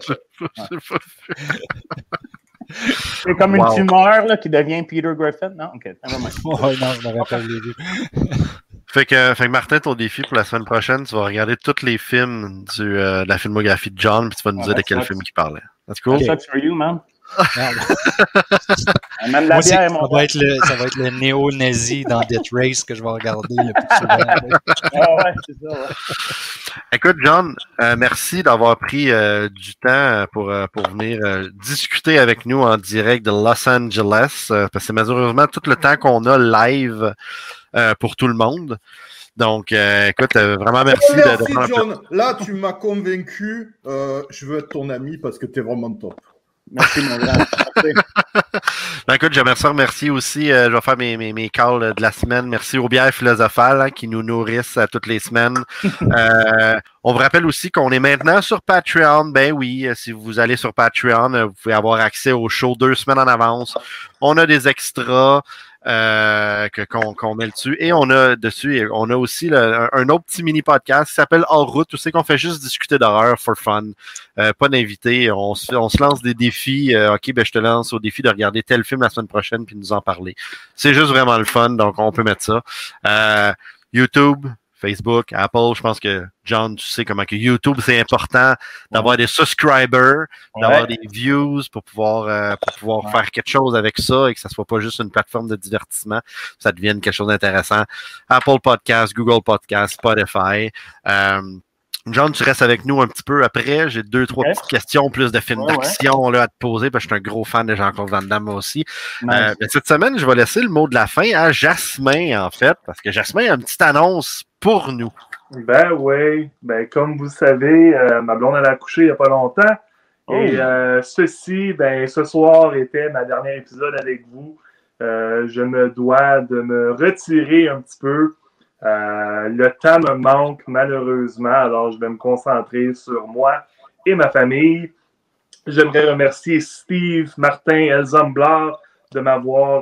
Speaker 5: C'est comme une tumeur là, qui devient Peter Griffin. Non? OK.
Speaker 4: Non, je me rappelle les deux.
Speaker 2: Fait que Martin, ton défi pour la semaine prochaine, tu vas regarder tous les films de la filmographie de John, puis tu vas nous dire de quel film il parlait. That's cool?
Speaker 5: That's for you, man.
Speaker 4: Même la bière, ça va être le néo-nazi dans Death Race que je vais regarder le plus souvent.
Speaker 5: Ouais, c'est ça, ouais.
Speaker 2: Écoute, John, merci d'avoir pris du temps pour venir discuter avec nous en direct de Los Angeles, parce que c'est malheureusement tout le temps qu'on a live pour tout le monde. Donc, écoute, vraiment merci.
Speaker 1: Merci, John. Là, tu m'as convaincu. Je veux être ton ami parce que tu es vraiment top.
Speaker 5: Merci, mon grand.
Speaker 2: Ben, écoute, j'aimerais ça remercier aussi, je vais faire mes calls de la semaine. Merci aux bières philosophales qui nous nourrissent toutes les semaines. On vous rappelle aussi qu'on est maintenant sur Patreon. Ben oui, si vous allez sur Patreon, vous pouvez avoir accès au show 2 semaines en avance. On a des extras qu'on met dessus. Et on a aussi un autre petit mini-podcast qui s'appelle Hors route, où c'est qu'on fait juste discuter d'horreur for fun. Pas d'invité. On se lance des défis. OK, ben je te lance au défi de regarder tel film la semaine prochaine puis nous en parler. C'est juste vraiment le fun, donc on peut mettre ça. YouTube, Facebook, Apple. Je pense que, John, tu sais comment que YouTube, c'est important d'avoir des subscribers, d'avoir des views pour pouvoir faire quelque chose avec ça et que ça soit pas juste une plateforme de divertissement, que ça devienne quelque chose d'intéressant. Apple Podcast, Google Podcast, Spotify. John, tu restes avec nous un petit peu après. J'ai 2-3 petites questions, plus de films d'action là, à te poser, parce que je suis un gros fan de Jean-Claude Van Damme aussi. Mais cette semaine, je vais laisser le mot de la fin à Jasmin, en fait, parce que Jasmin a une petite annonce pour nous.
Speaker 3: Ben oui. Ben, comme vous le savez, ma blonde elle a accouché il n'y a pas longtemps. Et ce soir était ma dernière épisode avec vous. Je me dois de me retirer un petit peu. Le temps me manque malheureusement, alors je vais me concentrer sur moi et ma famille. J'aimerais remercier Steve, Martin, Elzom Blard de m'avoir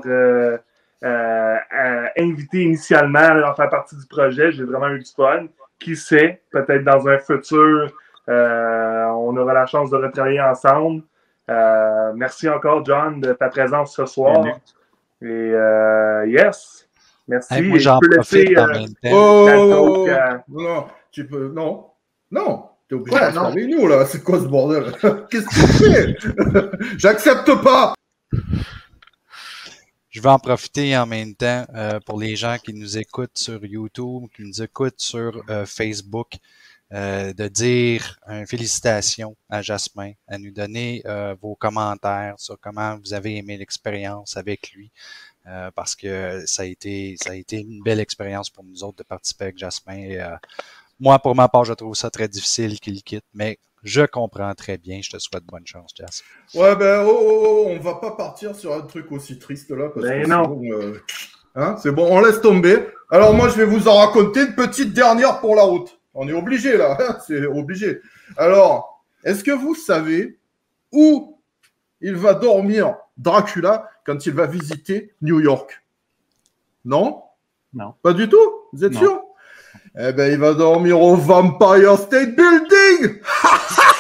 Speaker 3: invité initialement à faire partie du projet. J'ai vraiment eu du fun. Qui sait, peut-être dans un futur, on aura la chance de retravailler ensemble. Merci encore, John, de ta présence ce soir. Et yes! Merci.
Speaker 4: Hey, moi, j'en profite en même
Speaker 1: temps. Non, tu peux... Non, t'es obligé de rester avec nous, là. C'est quoi ce bordel? Qu'est-ce que tu fais? J'accepte pas!
Speaker 4: Je vais en profiter en même temps pour les gens qui nous écoutent sur YouTube, qui nous écoutent sur Facebook, de dire félicitations à Jasmin, à nous donner vos commentaires sur comment vous avez aimé l'expérience avec lui. Parce que ça a été une belle expérience pour nous autres de participer avec Jasmin. Et, moi, pour ma part, je trouve ça très difficile qu'il quitte, mais je comprends très bien. Je te souhaite bonne chance, Jas.
Speaker 1: Ouais, ben, on va pas partir sur un truc aussi triste là, parce que
Speaker 3: non.
Speaker 1: C'est bon, on laisse tomber. Alors moi, je vais vous en raconter une petite dernière pour la route. On est obligé là, c'est obligé. Alors, est-ce que vous savez où il va dormir Dracula quand il va visiter New York? Non?
Speaker 5: Non.
Speaker 1: Pas du tout? Vous êtes sûr? Eh ben, il va dormir au Vampire State Building!